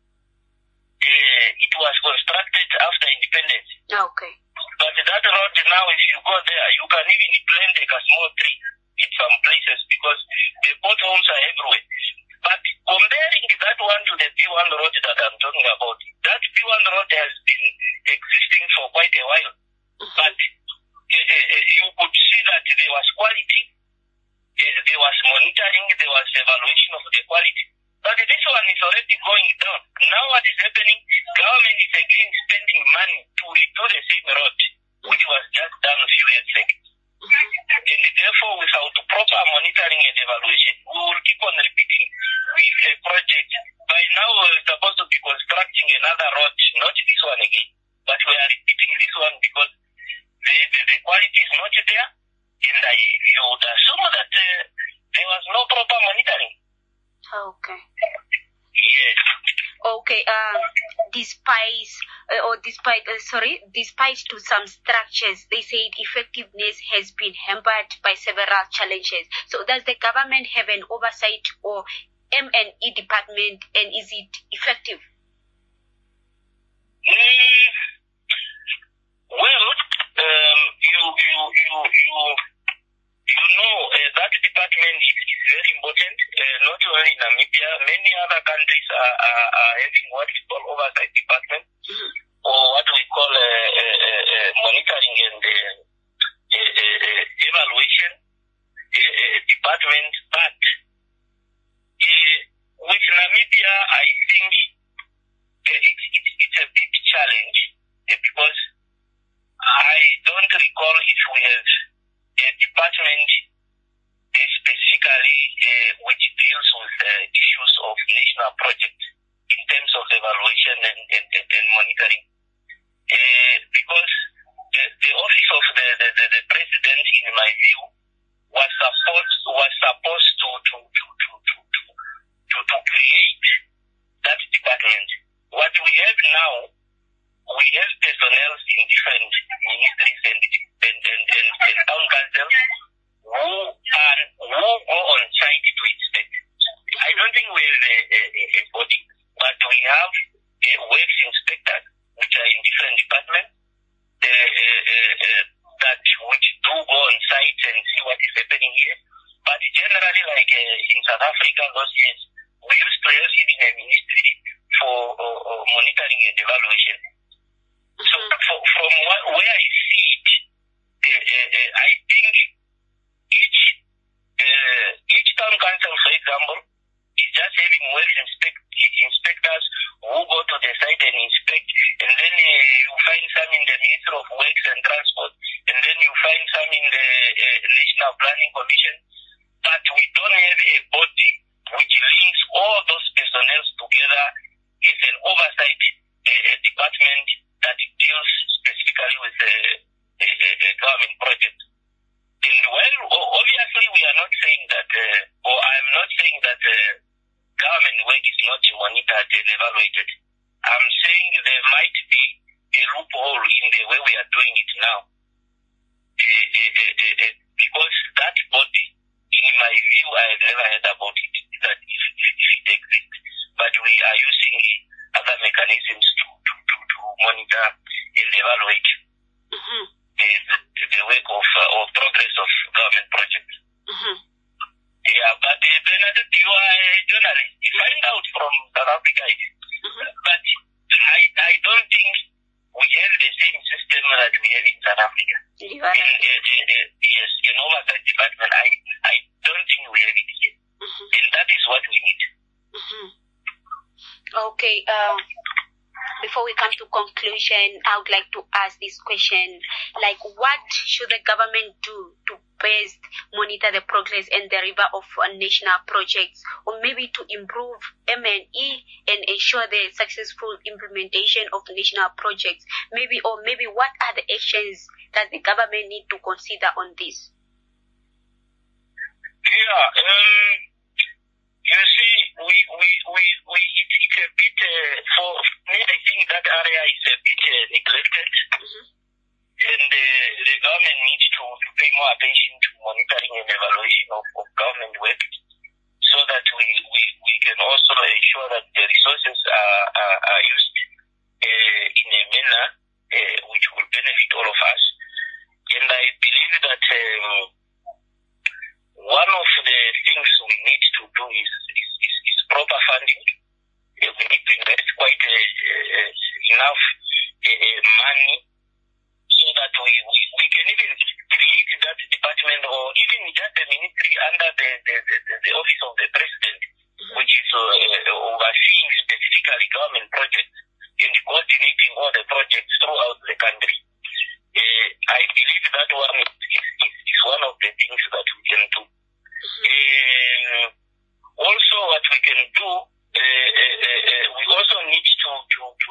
Uh, it was constructed after independence. Okay. But that road now, if you go there, you can even plant like a small tree in some places because the potholes are everywhere. But comparing that one to the B one road that I'm talking about, that B one road has been existing for quite a while. Mm-hmm. But uh, uh, you could see that there was quality, uh, there was monitoring, there was evaluation of the quality. But this one is already going down. Now what is happening, government is again spending money to redo the same road, which was just done a few years ago. And therefore, without proper monitoring and evaluation, we will keep on repeating with a project. By now, we're supposed to be constructing another road, not this one again. But we are repeating this one because the, the, the quality is not there. And I, you would assume that uh, there was no proper monitoring. Okay. Yes. Okay. Um, despite uh, or despite uh, sorry, despite to some structures, they said effectiveness has been hampered by several challenges. So, does the government have an oversight or M and E department, and is it effective? Mm, well, um, you you you you. You know, uh, that department is, is very important, uh, not only in Namibia. Many other countries are, are, are having what we call oversight department, mm-hmm. or what we call uh, uh, uh, monitoring and uh, uh, uh, evaluation uh, uh, department. But uh, with Namibia, I think uh, it's, it's, it's a big challenge uh, because I don't recall if we have a department uh, specifically uh, which deals with uh, issues of national projects in terms of evaluation and, and, and monitoring. Uh, because the, the office of the, the, the, the president, in my view, was supposed was supposed to to, to, to, to, to, to create that department. What we have now, we have personnel in different ministries and and, and, and, and town councils who are who go on site to inspect. I don't think we have a, a, a body, but we have a works inspectors which are in different departments uh, uh, uh, that which do go on site and see what is happening here. But generally, like uh, in South Africa, those years we used to have even a ministry for uh, uh, monitoring and evaluation. So for, from what, where I see it, uh, uh, uh, I think each uh, each town council, for example, is just having works inspect, inspectors who go to the site and inspect, and then uh, you find some in the Ministry of Works and Transport, and then you find some in the uh, National Planning Commission, but we don't have a body which links all those personnel together as an oversight uh, department that deals specifically with the uh, uh, uh, government project. And well, obviously we are not saying that, uh, or I'm not saying that uh, government work is not monitored and evaluated. I'm saying there might be a loophole in the way we are doing it now. Uh, uh, uh, uh, uh, because that body, in my view, I have never heard about it, that if, if, if it exists. But we are using other mechanisms to, to, to, to monitor and evaluate mm-hmm. the, the, the work of, uh, of progress of government projects. Mm-hmm. Yeah, but uh, Bernadette, you are a journalist. You find out from South Africa. Mm-hmm. But I, I don't think we have the same system that we have in South Africa. In, uh, uh, uh, yes, in oversight department, I, I don't think we have it here. Mm-hmm. And that is what we need. Mm-hmm. Okay, uh, before we come to conclusion, I would like to ask this question, like what should the government do to best monitor the progress and deliver of uh, national projects, or maybe to improve M and E and ensure the successful implementation of national projects? Maybe, or maybe what are the actions that the government need to consider on this? Yeah, um, you see, we, we, we, we it, it's a bit, uh, for me, I think that area is a bit uh, neglected. Mm-hmm. And uh, the government needs to, to pay more attention to monitoring and evaluation of, of government work, so that we, we, we can also ensure that the resources are, are, are used uh, in a manner uh, which will benefit all of us. And I believe that um, one of the things we need to do is, is, is, is proper funding. Uh, we need to invest quite uh, uh, enough uh, money so that we, we, we can even create that department, or even just a ministry under the, the, the, the office of the president, mm-hmm. which is uh, overseeing specifically government projects and coordinating all the projects throughout the country. Uh, I believe that one is, is, is one of the things that we can do. Mm-hmm. Uh, also, what we can do, uh, uh, uh, we also need to, to, to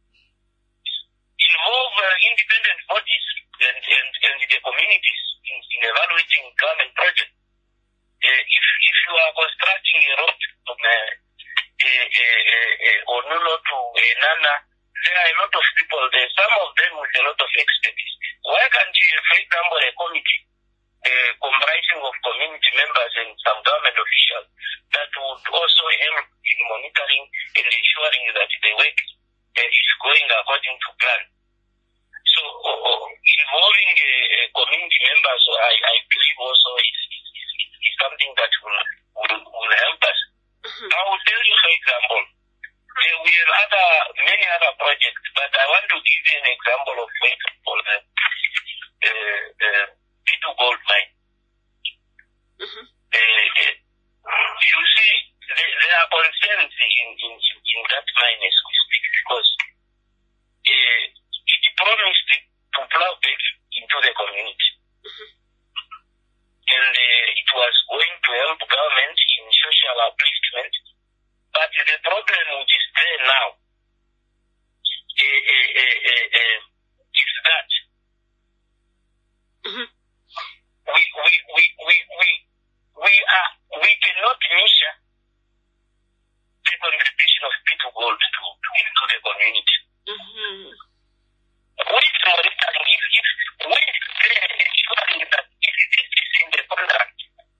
involve uh, independent bodies and, and, and the communities in, in evaluating government projects. Uh, if, if you are constructing a road from uh, uh, uh, uh, Onulo to uh, Nana, there are a lot of people there, some of them with a lot of expertise. Why can't you, for example, a committee uh, comprising of community members and some government officials that would also help in monitoring and ensuring that the work uh, is going according to plan? So uh, involving uh, uh, community members, I, I believe also is, is, is, is something that will, will, will help us. Mm-hmm. I will tell you, for example, uh, we have other, many other projects, but I want to give you an example of, for example, the uh, uh, P two gold mine. Mm-hmm. Uh, uh, you see, there, there are concerns in, in, in, in that mine as we speak, because uh, it promised to plow back into the community. Mm-hmm. And uh, it was going to help government in social upliftment. But the problem which is there now uh, uh, uh, uh, uh, is that mm-hmm. we, we, we, we, we, we, are, we cannot measure the contribution of people gold to, to, into the community. Mm-hmm. What is monitoring? If, if we are ensuring that if this is in the contract,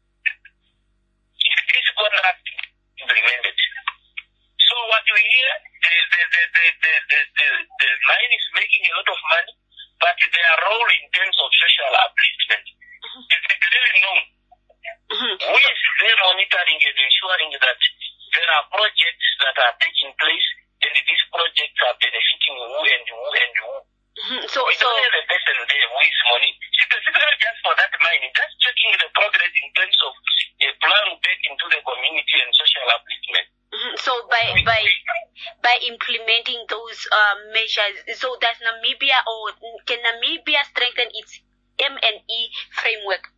if this contract is implemented. So what we hear, the, the, the, the, the, the, the, the mine is making a lot of money, but their role in terms of social upliftment mm-hmm. is clearly known. Mm-hmm. We are there monitoring and ensuring that there are projects that are taking place, and these projects are benefiting who and who and who. Mm-hmm. So, we so don't have a person there who is money. Specifically just for that mine, just checking the progress in terms of a plan back into the community and social upliftment. Mm-hmm. So by by by implementing those uh, measures, so does Namibia or can Namibia strengthen its M N E framework?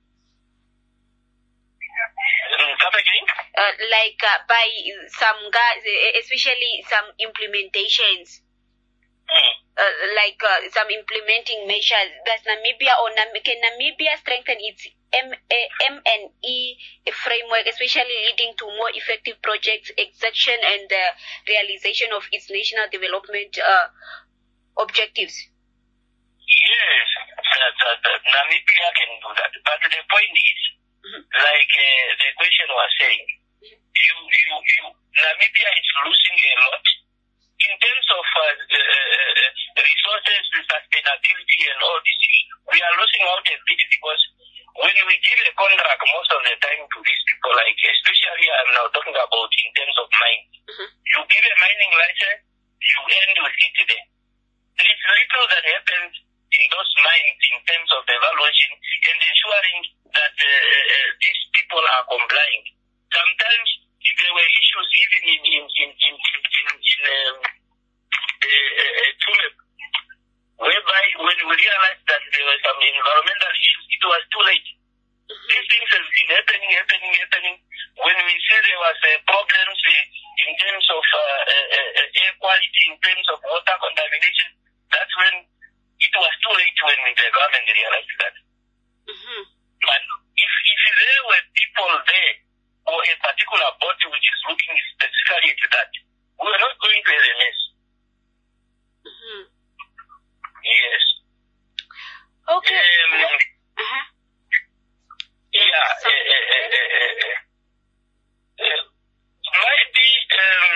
Uh, like uh, by some guys, especially some implementations, uh, like uh, some implementing measures. Does Namibia or Nam- can Namibia strengthen its M- M N E framework, especially leading to more effective project execution and the realization of its national development uh, objectives? Yes, that, that, that Namibia can do that. But the point is, mm-hmm. like uh, the question was saying, mm-hmm. you, you, you, Namibia is losing a lot in terms of uh, uh, resources, sustainability, and all this. We are losing out a bit because when we give a contract most of the time to these people, like especially I'm now talking about in terms of mining, mm-hmm. you give a mining license, you end with it there. There is little that happens in those mines in terms of evaluation and ensuring that uh, uh, these people are complying. Sometimes if there were issues even in in in in in, in, in um, uh, uh, Tulip, whereby when we realized that there were some environmental issues, it was too late. Mm-hmm. These things have been happening, happening, happening. When we say there was uh, problems uh, in terms of uh, uh, uh, air quality, in terms of water contamination, that's when it was too late when the government realized that. Mm-hmm. But if, if there were people there or a particular body which is looking specifically at that, we are not going to have a mess. Mm-hmm. Yes. Okay. Um, uh-huh. Yeah. Uh, uh, uh, uh, uh, uh, maybe, um,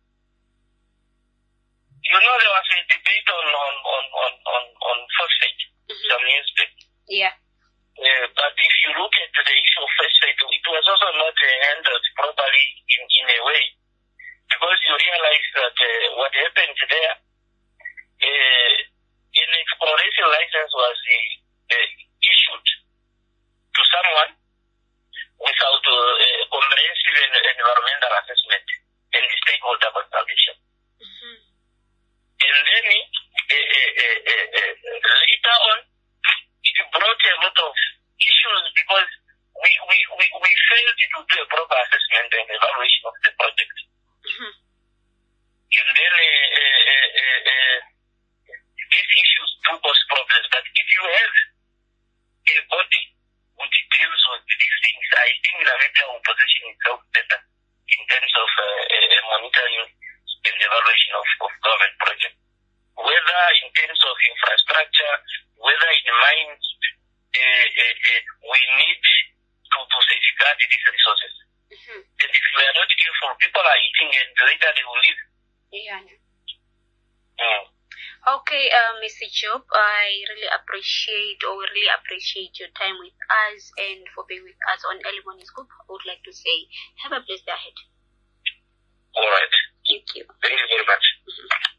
you know, there was a debate on on on on on, on phosphate mm-hmm. some years back. Yeah. Uh, but if you look at the issue of phosphate, it was also not uh, handled properly in, in a way, because you realize that uh, what happened there, uh, an exploration license was uh, uh, issued to someone without uh, a comprehensive environmental assessment and stakeholder consultation. Mm-hmm. And then uh, uh, uh, uh, uh, later on, it brought a lot of issues because we, we, we, we failed to do a proper assessment and evaluation of the project. Mm-hmm. And then uh, uh, uh, uh, these issues do cause problems. But if you have a body which deals with these things, I think Namibia will position itself better in terms of uh, uh, monitoring and evaluation of, of government projects. Whether in terms of infrastructure, whether in mines, uh, uh, uh, we need to, to safeguard these resources. Mm-hmm. And if we are not careful, people are eating and later they will leave. Yeah. Mm. Okay, uh, Mister Job, I really appreciate or really appreciate your time with us and for being with us on Early Morning Scoop. I would like to say, have a blessed day ahead. All right. Thank you. Thank you very much. Mm-hmm.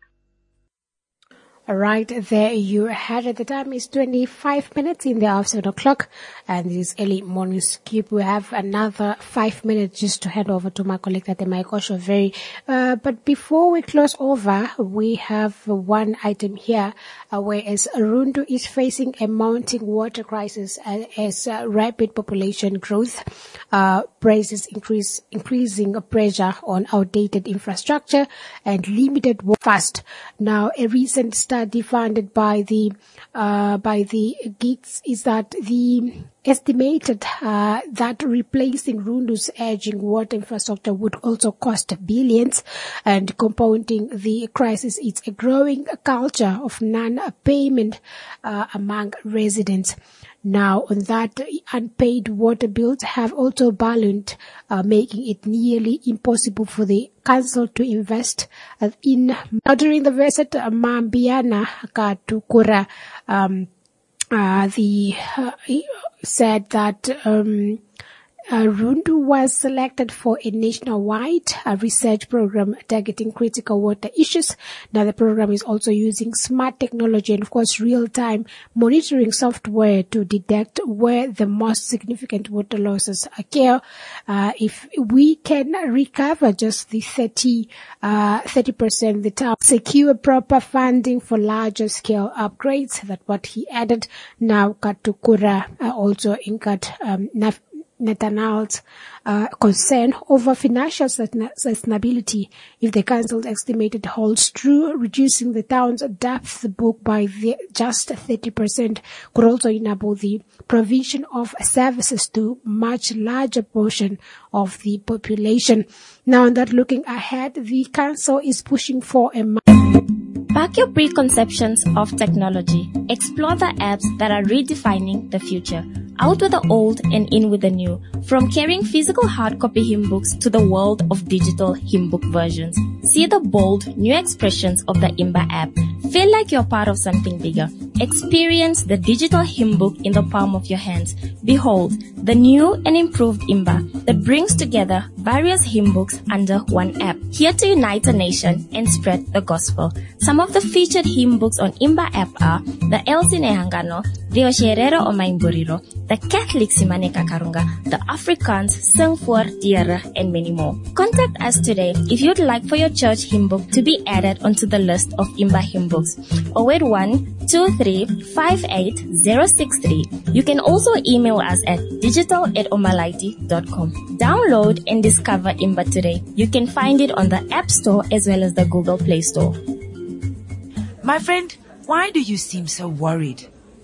All right, there you had it. The time is twenty-five minutes in the after seven o'clock, and this is Early Morning Scoop. We have another five minutes just to hand over to my colleague at the Maikosho Very. Uh, but before we close over, we have one item here, uh, whereas Rundu is facing a mounting water crisis as, as uh, rapid population growth uh, raises increase, increasing pressure on outdated infrastructure and limited water fast. Now, a recent study funded by the uh, by the G I T S is that the estimated uh, that replacing Rundu's aging water infrastructure would also cost billions, and compounding the crisis is a growing culture of non-payment uh, among residents. Now, on that, unpaid water bills have also ballooned, uh, making it nearly impossible for the council to invest uh, in. Now, during the visit, uh, Mambiana Katukura, um, uh, the uh, said that um, uh, Rundu was selected for a nationwide uh, research program targeting critical water issues. Now, the program is also using smart technology and, of course, real-time monitoring software to detect where the most significant water losses occur. Uh, if we can recover just the thirty, uh, thirty percent, the town secure proper funding for larger scale upgrades. That's what he added. Now, Katukura uh, also incurred um, Netanyahu's uh, concern over financial sustainability if the council's estimated holds true. Reducing the town's debt book by the, just thirty percent could also enable the provision of services to much larger portion of the population. Now, that looking ahead, the council is pushing for a Back your preconceptions of technology. Explore the apps that are redefining the future. Out with the old and in with the new. From carrying physical hard copy hymn books to the world of digital hymn book versions. See the bold, new expressions of the Imba app. Feel like you're part of something bigger. Experience the digital hymn book in the palm of your hands. Behold, the new and improved Imba that brings together various hymn books under one app. Here to unite a nation and spread the gospel. Some of the featured hymn books on Imba app are the El Sinehangano, the Osherero o Maimburiro, the Catholic Simane Kakarunga, the Afrikaans Sing voor Diere, and many more. Contact us today if you'd like for your church hymn book to be added onto the list of Imba hymn books. zero eight one, two three five eight zero six three. You can also email us at digital at omalaiti dot com. Download and discover Imba today. You can find it on the App Store as well as the Google Play Store. My friend, why do you seem so worried?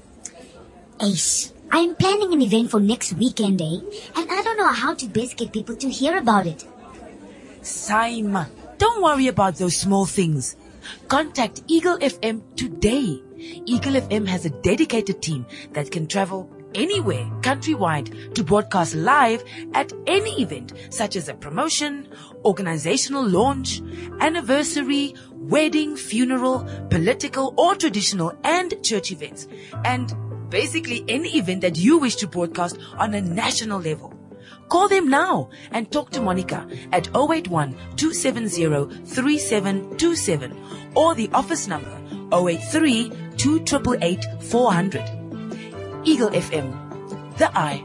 Ace, I'm planning an event for next weekend, eh? And I don't know how to best get people to hear about it. Saima, don't worry about those small things. Contact Eagle F M today. Eagle F M has a dedicated team that can travel anywhere countrywide to broadcast live at any event, such as a promotion, organizational launch, anniversary, wedding, funeral, political or traditional and church events, and basically any event that you wish to broadcast on a national level. Call them now and talk to Monica at zero eight one, two seven zero, three seven two seven or the office number zero eight three, two eight eight, four zero zero. Eagle F M, the eye.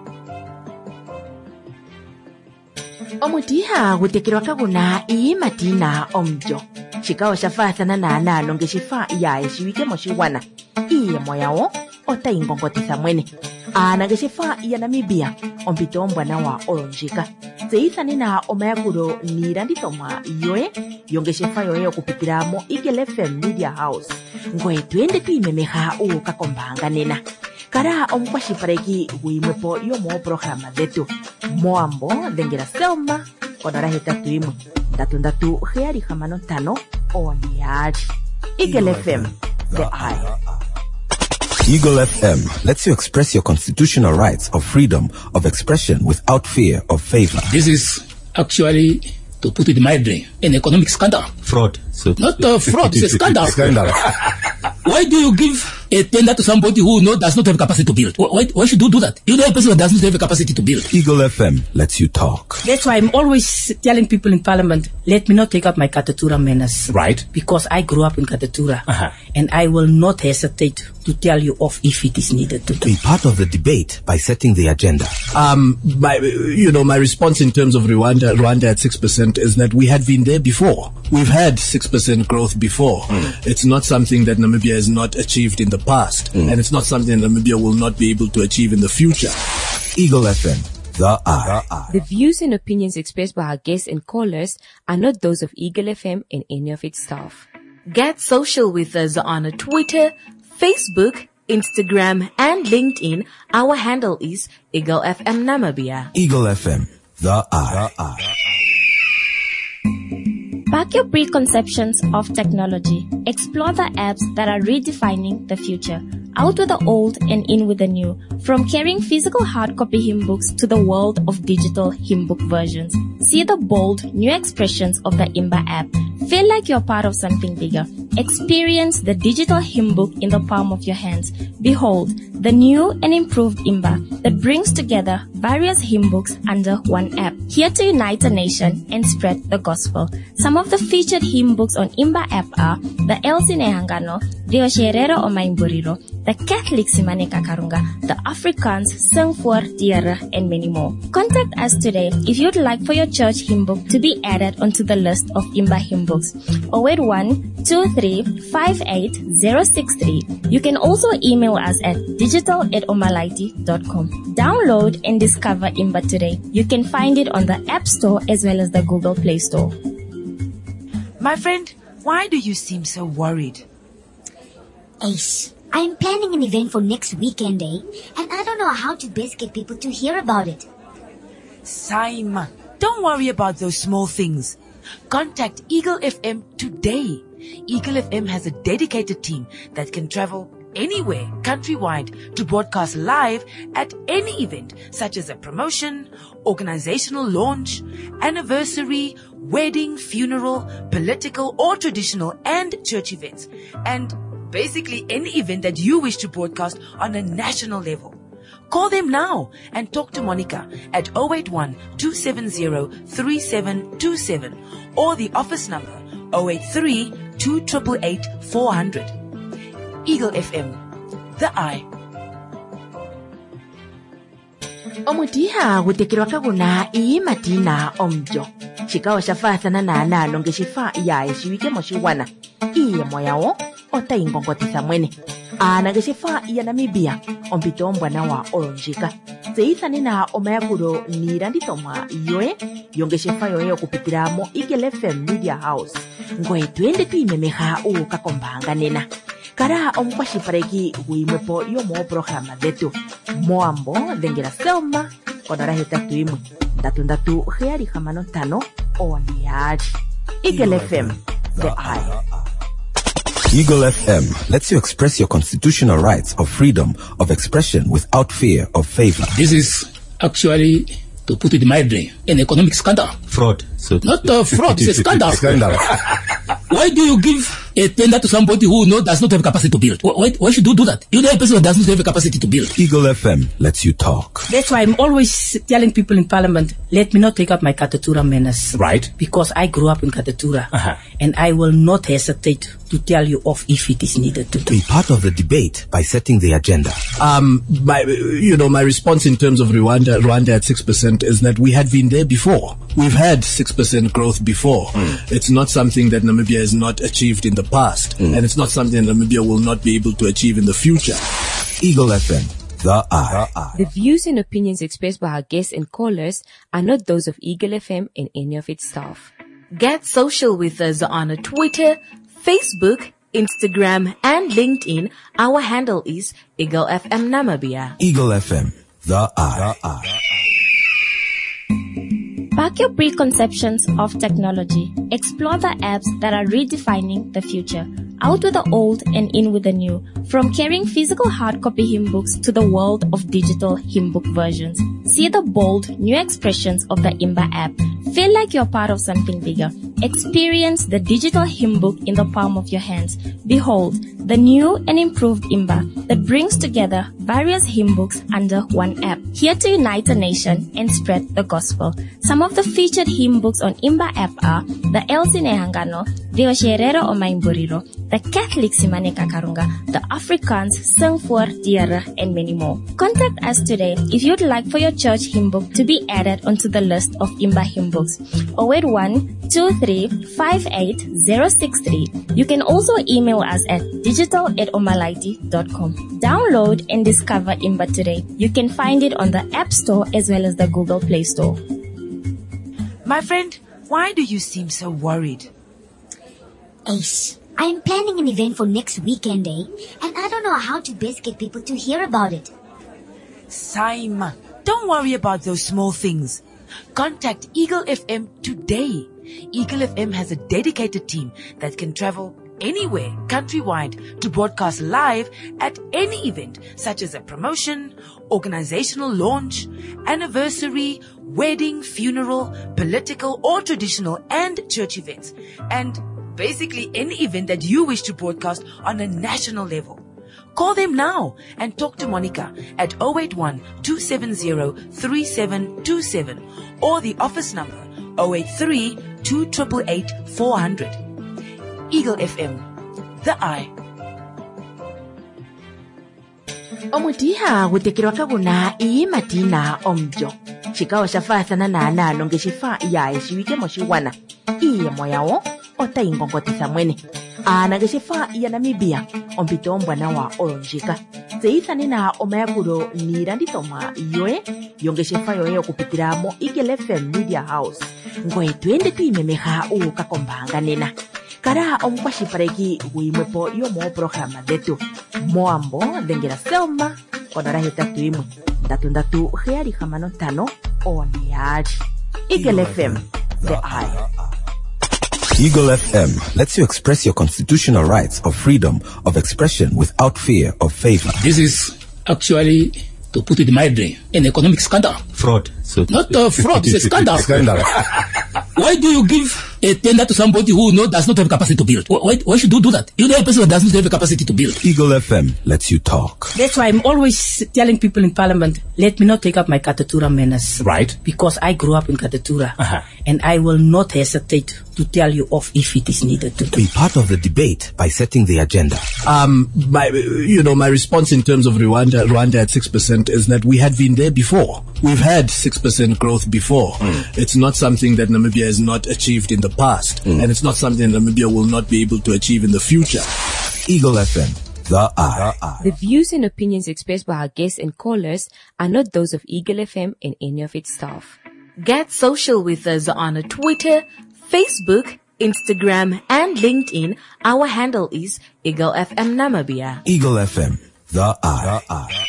Omutiha gutekirwa kaguna ii matina omjo. Chikao shafathana na analo ngeshifa ya eshiwike moshiwana. Iye moyawo ota ingongotisa mwene. Ana ngeshifa ya Namibia ompito mbwana wa olonjika. Zeithani na omayakuro nirandithomwa yoe yongeshifa yoe okupitira mo Eagle F M Media House. Ngoe tuende tuimemeha uka kombanga nena. Kara omkwashipareki guimwepo yomo programa detu. Moambo dengera selma onora hetatu imwe. Ndatu ndatu heari hamano tano oniari. Eagle F M, the eye. Eagle F M lets you express your constitutional rights of freedom of expression without fear of favor. This is actually, to put it mildly, an economic scandal. Fraud. So Not a fraud, it's a scandal. Scandal. Why do you give a tender to somebody who no, does not have capacity to build? Why, why should you do that? You know a person that does not have a capacity to build. Eagle F M lets you talk. That's why I'm always telling people in Parliament, let me not take up my Katatura menace. Right. Because I grew up in Katatura. Uh-huh. And I will not hesitate to tell you off if it is needed to. Be part of the debate by setting the agenda. Um, my, you know, my response in terms of Rwanda, Rwanda at six percent is that we had been there before. We've had six percent growth before. Mm. It's not something that Namibia has not achieved in the past. Mm. And it's not something Namibia will not be able to achieve in the future. Eagle F M, the eye. The views and opinions expressed by our guests and callers are not those of Eagle F M and any of its staff. Get social with us on Twitter, Facebook, Instagram, and LinkedIn. Our handle is Eagle F M Namibia. Eagle F M, the eye. The eye. Back your preconceptions of technology. Explore the apps that are redefining the future. Out with the old and in with the new. From carrying physical hard copy hymn books to the world of digital hymn book versions. See the bold, new expressions of the Imba app. Feel like you're part of something bigger. Experience the digital hymn book in the palm of your hands. Behold, the new and improved IMBA that brings together various hymn books under one app, here to unite a nation and spread the gospel. Some of the featured hymn books on IMBA app are the Elsie Nehangano, Rio Sherero o Maimburiro, the Catholic Simane Kakarunga, the Afrikaans Sing voor Diere, and many more. Contact us today if you'd like for your church hymn book to be added onto the list of IMBA hymn books. zero eight one, two three five eight zero six three. You can also email us at digital at omalaiti dot com. Download and discover IMBA today. You can find it on the App Store as well as the Google Play Store. My friend, why do you seem so worried? Ace, I'm planning an event for next weekend, eh? And I don't know how to best get people to hear about it. Saima, don't worry about those small things. Contact Eagle F M today. Eagle F M has a dedicated team that can travel anywhere countrywide to broadcast live at any event, such as a promotion, organizational launch, anniversary, wedding, funeral, political or traditional and church events, and basically any event that you wish to broadcast on a national level. Call them now and talk to Monica at zero eight one, two seven zero, three seven two seven or the office number zero eight three, two eight eight, eight, four zero zero. Eagle F M, the eye. Omutiha gutekirwa kaguna ii matina omjo. Chikawa shafathana na nalo ngeshifa ya eshiwike moshiwana. Iye moyao ota ingongotisa mwene. Ana ngeshifa ya Namibia ompito mbwana wa oronjika. Zeithani na omayakuro niranditoma yoe yongeshifa yoe okupitira mo Eagle F M Media House. Ngoe tuende tuimemeha uu kakombanga nena. Kara omkwashipareki guimwepo yomo programa detu. Moambo dengera selma onora hetatu imwe. Ndatu ndatu heari hamano tano oniari. Eagle F M, the eye. Eagle F M lets you express your constitutional rights of freedom of expression without fear of favor. This is actually, to put it mildly, an economic scandal. Fraud. So Not a fraud, it's a scandal. Scandal. Why do you give a tender to somebody who no, does not have capacity to build? Why, why should you do that? You know a person who does not have a capacity to build. Eagle F M lets you talk. That's why I'm always telling people in Parliament, let me not take up my Katatura manners. Right. Because I grew up in Katatura. Uh-huh. And I will not hesitate to tell you off if it is needed to do. Be part of the debate by setting the agenda. Um, my, you know, my response in terms of Rwanda, Rwanda at six percent is that we had been there before. We've had six percent growth before. Mm. It's not something that Namibia has not achieved in the past. Mm. And it's not something that Namibia will not be able to achieve in the future. Eagle F M, the eye. The views and opinions expressed by our guests and callers are not those of Eagle F M and any of its staff. Get social with us on Twitter, Facebook, Instagram, and LinkedIn. Our handle is Eagle F M Namibia. Eagle F M, the eye. The eye. Back your preconceptions of technology. Explore the apps that are redefining the future. Out with the old and in with the new. From carrying physical hard copy hymn books to the world of digital hymn book versions. See the bold, new expressions of the IMBA app. Feel like you're part of something bigger. Experience the digital hymn book in the palm of your hands. Behold, the new and improved IMBA that brings together various hymn books under one app, here to unite a nation and spread the gospel. Some of the featured hymn books on IMBA app are the Elsie Nehangano, Rio Sherero o Maimburiro, the Catholic Simane Kakarunga, the Afrikaans Sing voor Diere, and many more. Contact us today if you'd like for your church hymn book to be added onto the list of IMBA hymn books. zero eight one, two three five eight zero six three. You can also email us at digital at omalaiti dot com. Download and discover IMBA today. You can find it on the App Store as well as the Google Play Store. My friend, why do you seem so worried? Ace, I'm planning an event for next weekend, eh? And I don't know how to best get people to hear about it. Saima, don't worry about those small things. Contact Eagle F M today. Eagle F M has a dedicated team that can travel anywhere countrywide to broadcast live at any event, such as a promotion, organizational launch, anniversary, wedding, funeral, political or traditional and church events, and basically any event that you wish to broadcast on a national level. Call them now and talk to Monica at zero eight one, two seven zero, three seven two seven or the office number zero eight three, two eight eight, four zero zero. Eagle F M, the eye. Omutiha gutekirwa kaguna ii matina omjo. Chikao shafathana na na longe shifa ya eshiwike moshiwana. Iye moyao ota ingongotisa mwene. Ana geshifa ya Namibia ompito mbwana wa oronjika. Zeithani na omayakuro ni randitoma yoe yongeshefa yoe okupitira mo Eagle F M Media House. Ngoe tuende tuimemeha uka kombanga nena. Kara omkwashi pareki uimwepo yomo programa detu. Moambo dengera selma konara heta tuimwe. Datu ndatu heari hamano tano oniari. Eagle F M, the eye. Eagle F M lets you express your constitutional rights of freedom of expression without fear of favor. This is actually, to put it mildly, an economic scandal. Fraud. So Not a fraud, it's a scandal. Scandal. Why do you give a tender to somebody who no, does not have capacity to build? Why, why should you do that? You know a person that does not have a capacity to build. Eagle F M lets you talk. That's why I'm always telling people in Parliament, let me not take up my Katatura manners. Right. Because I grew up in Katatura. Uh-huh. And I will not hesitate to tell you off if it is needed to. Be part of the debate by setting the agenda. Um, my, you know, my response in terms of Rwanda, Rwanda at six percent is that we had been there before. We've had six percent growth before. Mm. It's not something that Namibia has not achieved in the past. Mm. And it's not something Namibia will not be able to achieve in the future. Eagle F M, the eye. The views and opinions expressed by our guests and callers are not those of Eagle F M and any of its staff. Get social with us on Twitter, Facebook, Instagram, and LinkedIn. Our handle is Eagle F M Namibia. Eagle F M, the eye. The eye.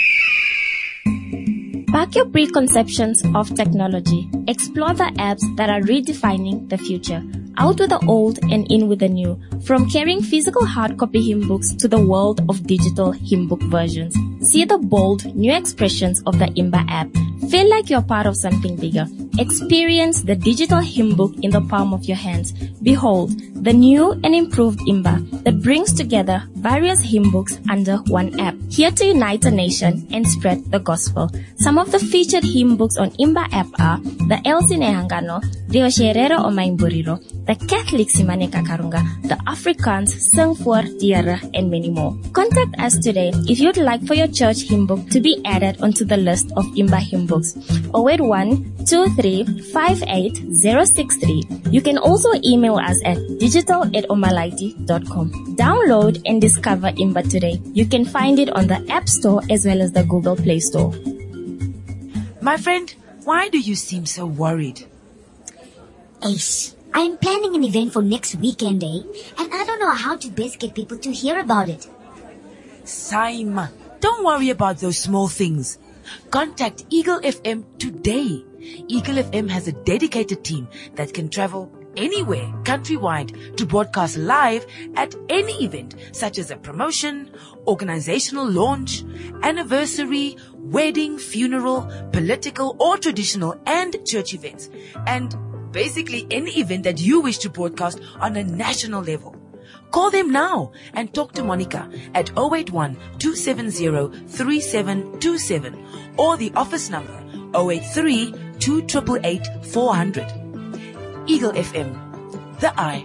Back your preconceptions of technology. Explore the apps that are redefining the future. Out with the old and in with the new. From carrying physical hard copy hymn books to the world of digital hymn book versions. See the bold, new expressions of the Imba app. Feel like you're part of something bigger. Experience the digital hymn book in the palm of your hands. Behold, the new and improved Imba that brings together various hymn books under one app. Here to unite a nation and spread the gospel. Some of the featured hymn books on Imba app are the El Sinehangano, the Osherero o Maimburiro, the Catholic Simane Kakarunga, the Afrikaans Sing voor Diere, and many more. Contact us today if you'd like for your church hymn book to be added onto the list of Imba hymn books. zero eight one, two three five eight zero six three. You can also email us at digital at omalaiti dot com. Download and discover Imba today. You can find it on the App Store as well as the Google Play Store. My friend, why do you seem so worried? Ace, I'm planning an event for next weekend, eh? And I don't know how to best get people to hear about it. Saima, don't worry about those small things. Contact Eagle F M today. Eagle F M has a dedicated team that can travel anywhere countrywide to broadcast live at any event such as a promotion, organizational launch, anniversary, wedding, funeral, political or traditional and church events, and basically any event that you wish to broadcast on a national level. Call them now and talk to Monica at zero eight one, two seven zero, three seven two seven or the office number zero eight three, two eight eight, four zero zero. Eagle F M, the eye.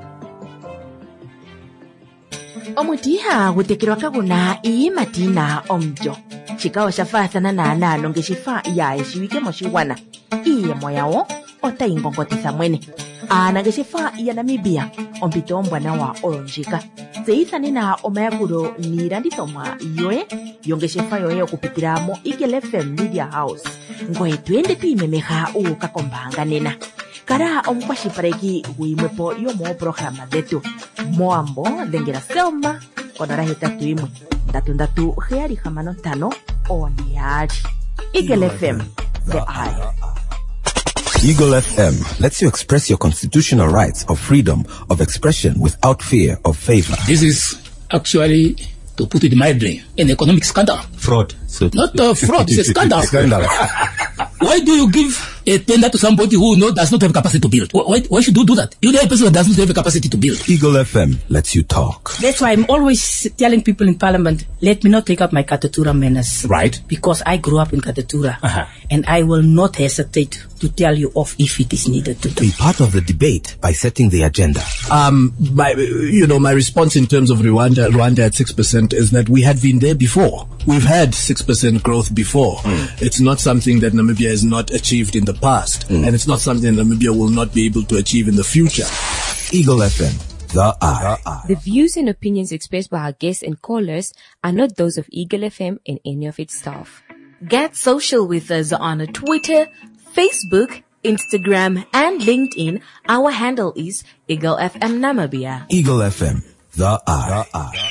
Omutiha gutekirwa kaguna ii matina omjo. Chikao shafathana na na longe shifa ya eshiwike moshiwana. Iye moyao ota ingongotisa mwene. Ana geshifa ya Namibia ompito mbwana wa oronjika. Zeithani na omayakuro ni randitoma yoe yongeshefa yoe okupitira mo Eagle F M Media House. Ngoe tuende tuimemeha uka kombanga nena. Kara omkwashi pareki uimwepo yomo programa detu. Moambo dengera selma konara heta tuimwe. Datu ndatu heari hamano tano oniari. Eagle F M, the eye. Eagle F M lets you express your constitutional rights of freedom of expression without fear of favor. This is actually, to put it mildly, an economic scandal. Fraud. So Not a fraud, it's a scandal. Scandal. Why do you give a tender to somebody who no, does not have capacity to build. Why, why should you do that? You know a person that doesn't have the capacity to build. Eagle F M lets you talk. That's why I'm always telling people in Parliament, let me not take up my Katatura manners. Right. Because I grew up in Katatura. Uh-huh. And I will not hesitate to tell you off if it is needed to do. Be part of the debate by setting the agenda. Um, my, you know, my response in terms of Rwanda, Rwanda at six percent is that we had been there before. We've had six percent growth before. Mm. It's not something that Namibia has not achieved in the past. Mm. And it's not something that Namibia will not be able to achieve in the future. Eagle F M, the eye. The views and opinions expressed by our guests and callers are not those of Eagle F M and any of its staff. Get social with us on Twitter, Facebook, Instagram, and LinkedIn. Our handle is Eagle F M Namibia. Eagle F M, the eye.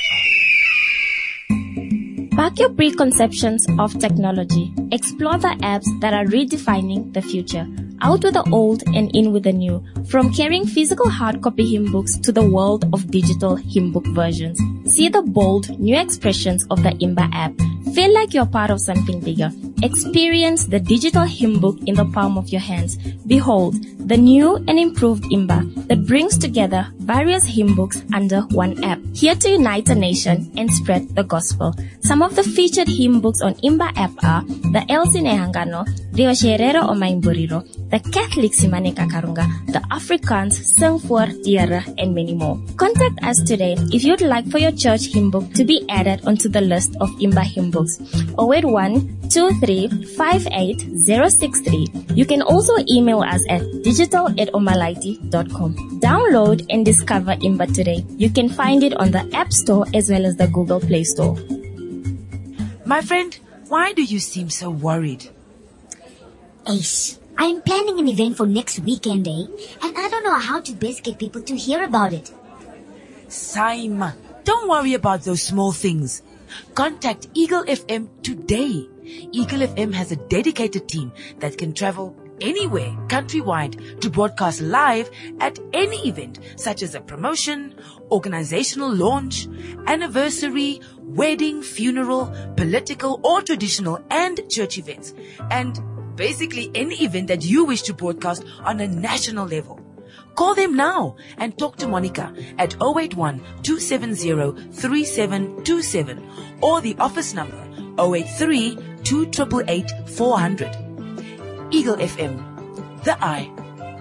Back your preconceptions of technology. Explore the apps that are redefining the future. Out with the old and in with the new. From carrying physical hard copy hymn books to the world of digital hymn book versions. See the bold, new expressions of the Imba app. Feel like you're part of something bigger. Experience the digital hymn book in the palm of your hands. Behold, the new and improved Imba that brings together various hymn books under one app. Here to unite a nation and spread the gospel. Some of the featured hymn books on Imba app are the Elsie Nehangano, Rio Sherero o Maimburiro, the Catholic Simane Kakarunga, the Afrikaans Sing voor Diere, and many more. Contact us today if you'd like for your church hymn book to be added onto the list of Imba hymn books. zero eight one, two three five eight zero six three. You can also email us at digital at omalaiti dot com. Download and discover Imba today. You can find it on the App Store as well as the Google Play Store. My friend, why do you seem so worried? Ace, I'm planning an event for next weekend, eh? And I don't know how to best get people to hear about it. Saima, don't worry about those small things. Contact Eagle F M today. Eagle F M has a dedicated team that can travel anywhere countrywide to broadcast live at any event such as a promotion, organizational launch, anniversary, wedding, funeral, political or traditional and church events, and basically any event that you wish to broadcast on a national level. Call them now and talk to Monica at zero eight one, two seven zero, three seven two seven or the office number zero eight three, two eight eight, four hundred. Eagle F M, the eye.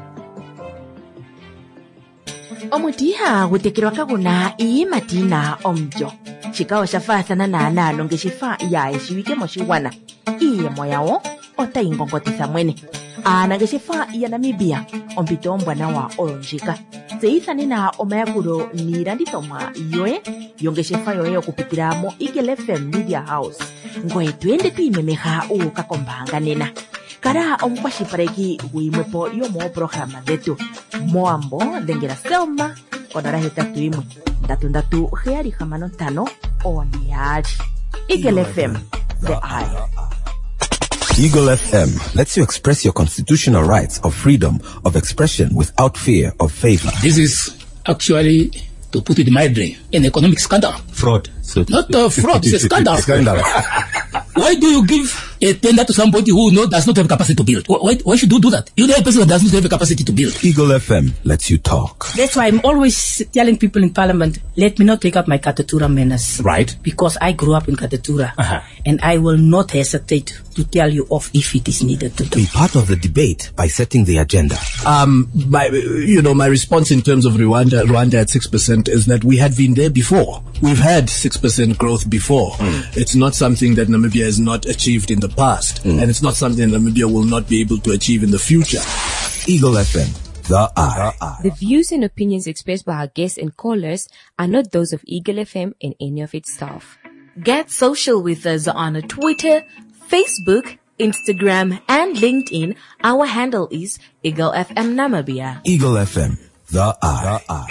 Omutiha gutekirwa kaguna ii matina omjo. Chikao shafathana na nalo ngeshifa ya ishiwike moshiwana. Iye moyawo ota ingongotisa mwene. Ana ngeshifa ya Namibia ompito mbwana wa olonjika. Zeithane na omayakuro nirandithomwa yoe yongeshefa yoe okupitira mo Eagle F M Media House. Ngoe twende tuimemeha ukakombanga nena. Kara omukwashipareki uimwepo yomo programa detu. Moambo dengera selma onora hetatu imwe. Ndatu ndatu heari hamano tano oniari. Eagle F M, the eye. Eagle F M lets you express your constitutional rights of freedom of expression without fear of favor. This is actually, to put it mildly, an economic scandal. Fraud. So Not a fraud, it's a scandal. Scandal. Why do you give a tender to somebody who no, does not have capacity to build? Why, why should you do that? You know a person that doesn't have the capacity to build. Eagle F M lets you talk. That's why I'm always telling people in Parliament, let me not take up my Katatura manners. Right. Because I grew up in Katatura. Uh-huh. And I will not hesitate to tell you off if it is needed to do. Be part of the debate by setting the agenda. Um, my, you know, my response in terms of Rwanda, Rwanda at six percent is that we had been there before. We've had six percent growth before. Mm. It's not something that Namibia has not achieved in the past. Mm. And it's not something that Namibia will not be able to achieve in the future. Eagle F M, the eye. The views and opinions expressed by our guests and callers are not those of Eagle F M and any of its staff. Get social with us on Twitter, Facebook, Instagram, and LinkedIn. Our handle is Eagle F M Namibia. Eagle F M, the eye.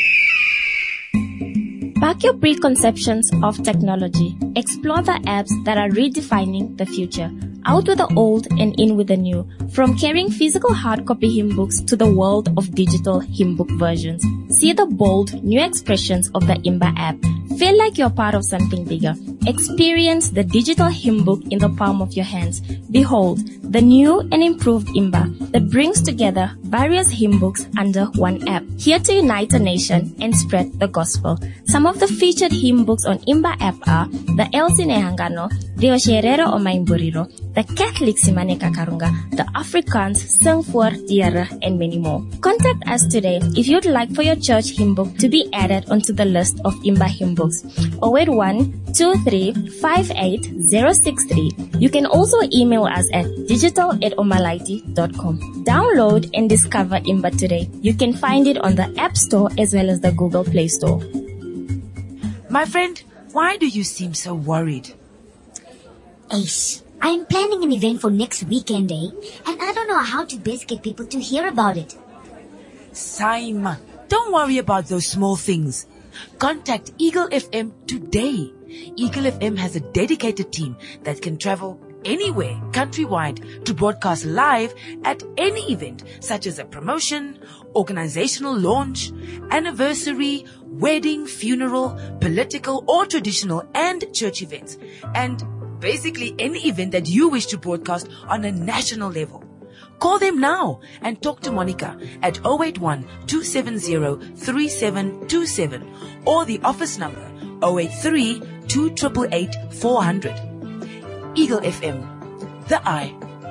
Back your preconceptions of technology. Explore the apps that are redefining the future. Out with the old and in with the new. From carrying physical hard copy hymn books to the world of digital hymn book versions. See the bold, new expressions of the Imba app. Feel like you're part of something bigger. Experience the digital hymn book in the palm of your hands. Behold, the new and improved Imba that brings together various hymn books under one app. Here to unite a nation and spread the gospel. Some of the featured hymn books on Imba app are the El Sinehangano, the Osherero o Maimburiro, the Catholic Simane Kakarunga, the Afrikaans Sing voor Diere, and many more. Contact us today if you'd like for your church hymn book to be added onto the list of Imba hymn books. zero eight one, two three five eight zero six three. You can also email us at digital at omalaiti dot com. Download and discover Imba today. You can find it on the App Store as well as the Google Play Store. My friend, why do you seem so worried? Ace, I'm planning an event for next weekend, eh? And I don't know how to best get people to hear about it. Simon, don't worry about those small things. Contact Eagle F M today. Eagle F M has a dedicated team that can travel anywhere countrywide to broadcast live at any event such as a promotion, organizational launch, anniversary, wedding, funeral, political or traditional and church events, and basically any event that you wish to broadcast on a national level. Call them now and talk to Monica at zero eight one, two seven zero, three seven two seven or the office number zero eight three, two eight eight, four zero zero. Eagle F M, the eye.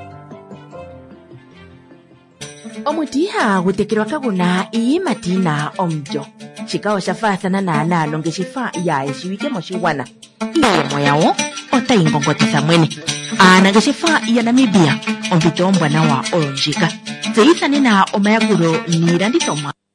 Omutiha gutekirwa kaguna ii matina omjo. Chikao shafathana na nalo ngeshifa ya eshiwike moshiwana. Iye moyao ota ingongotisa mwene. Ana ngeshifa ya Namibia ompitombwa na wa olonjika. Zeisa nina omayaguro niranditoma.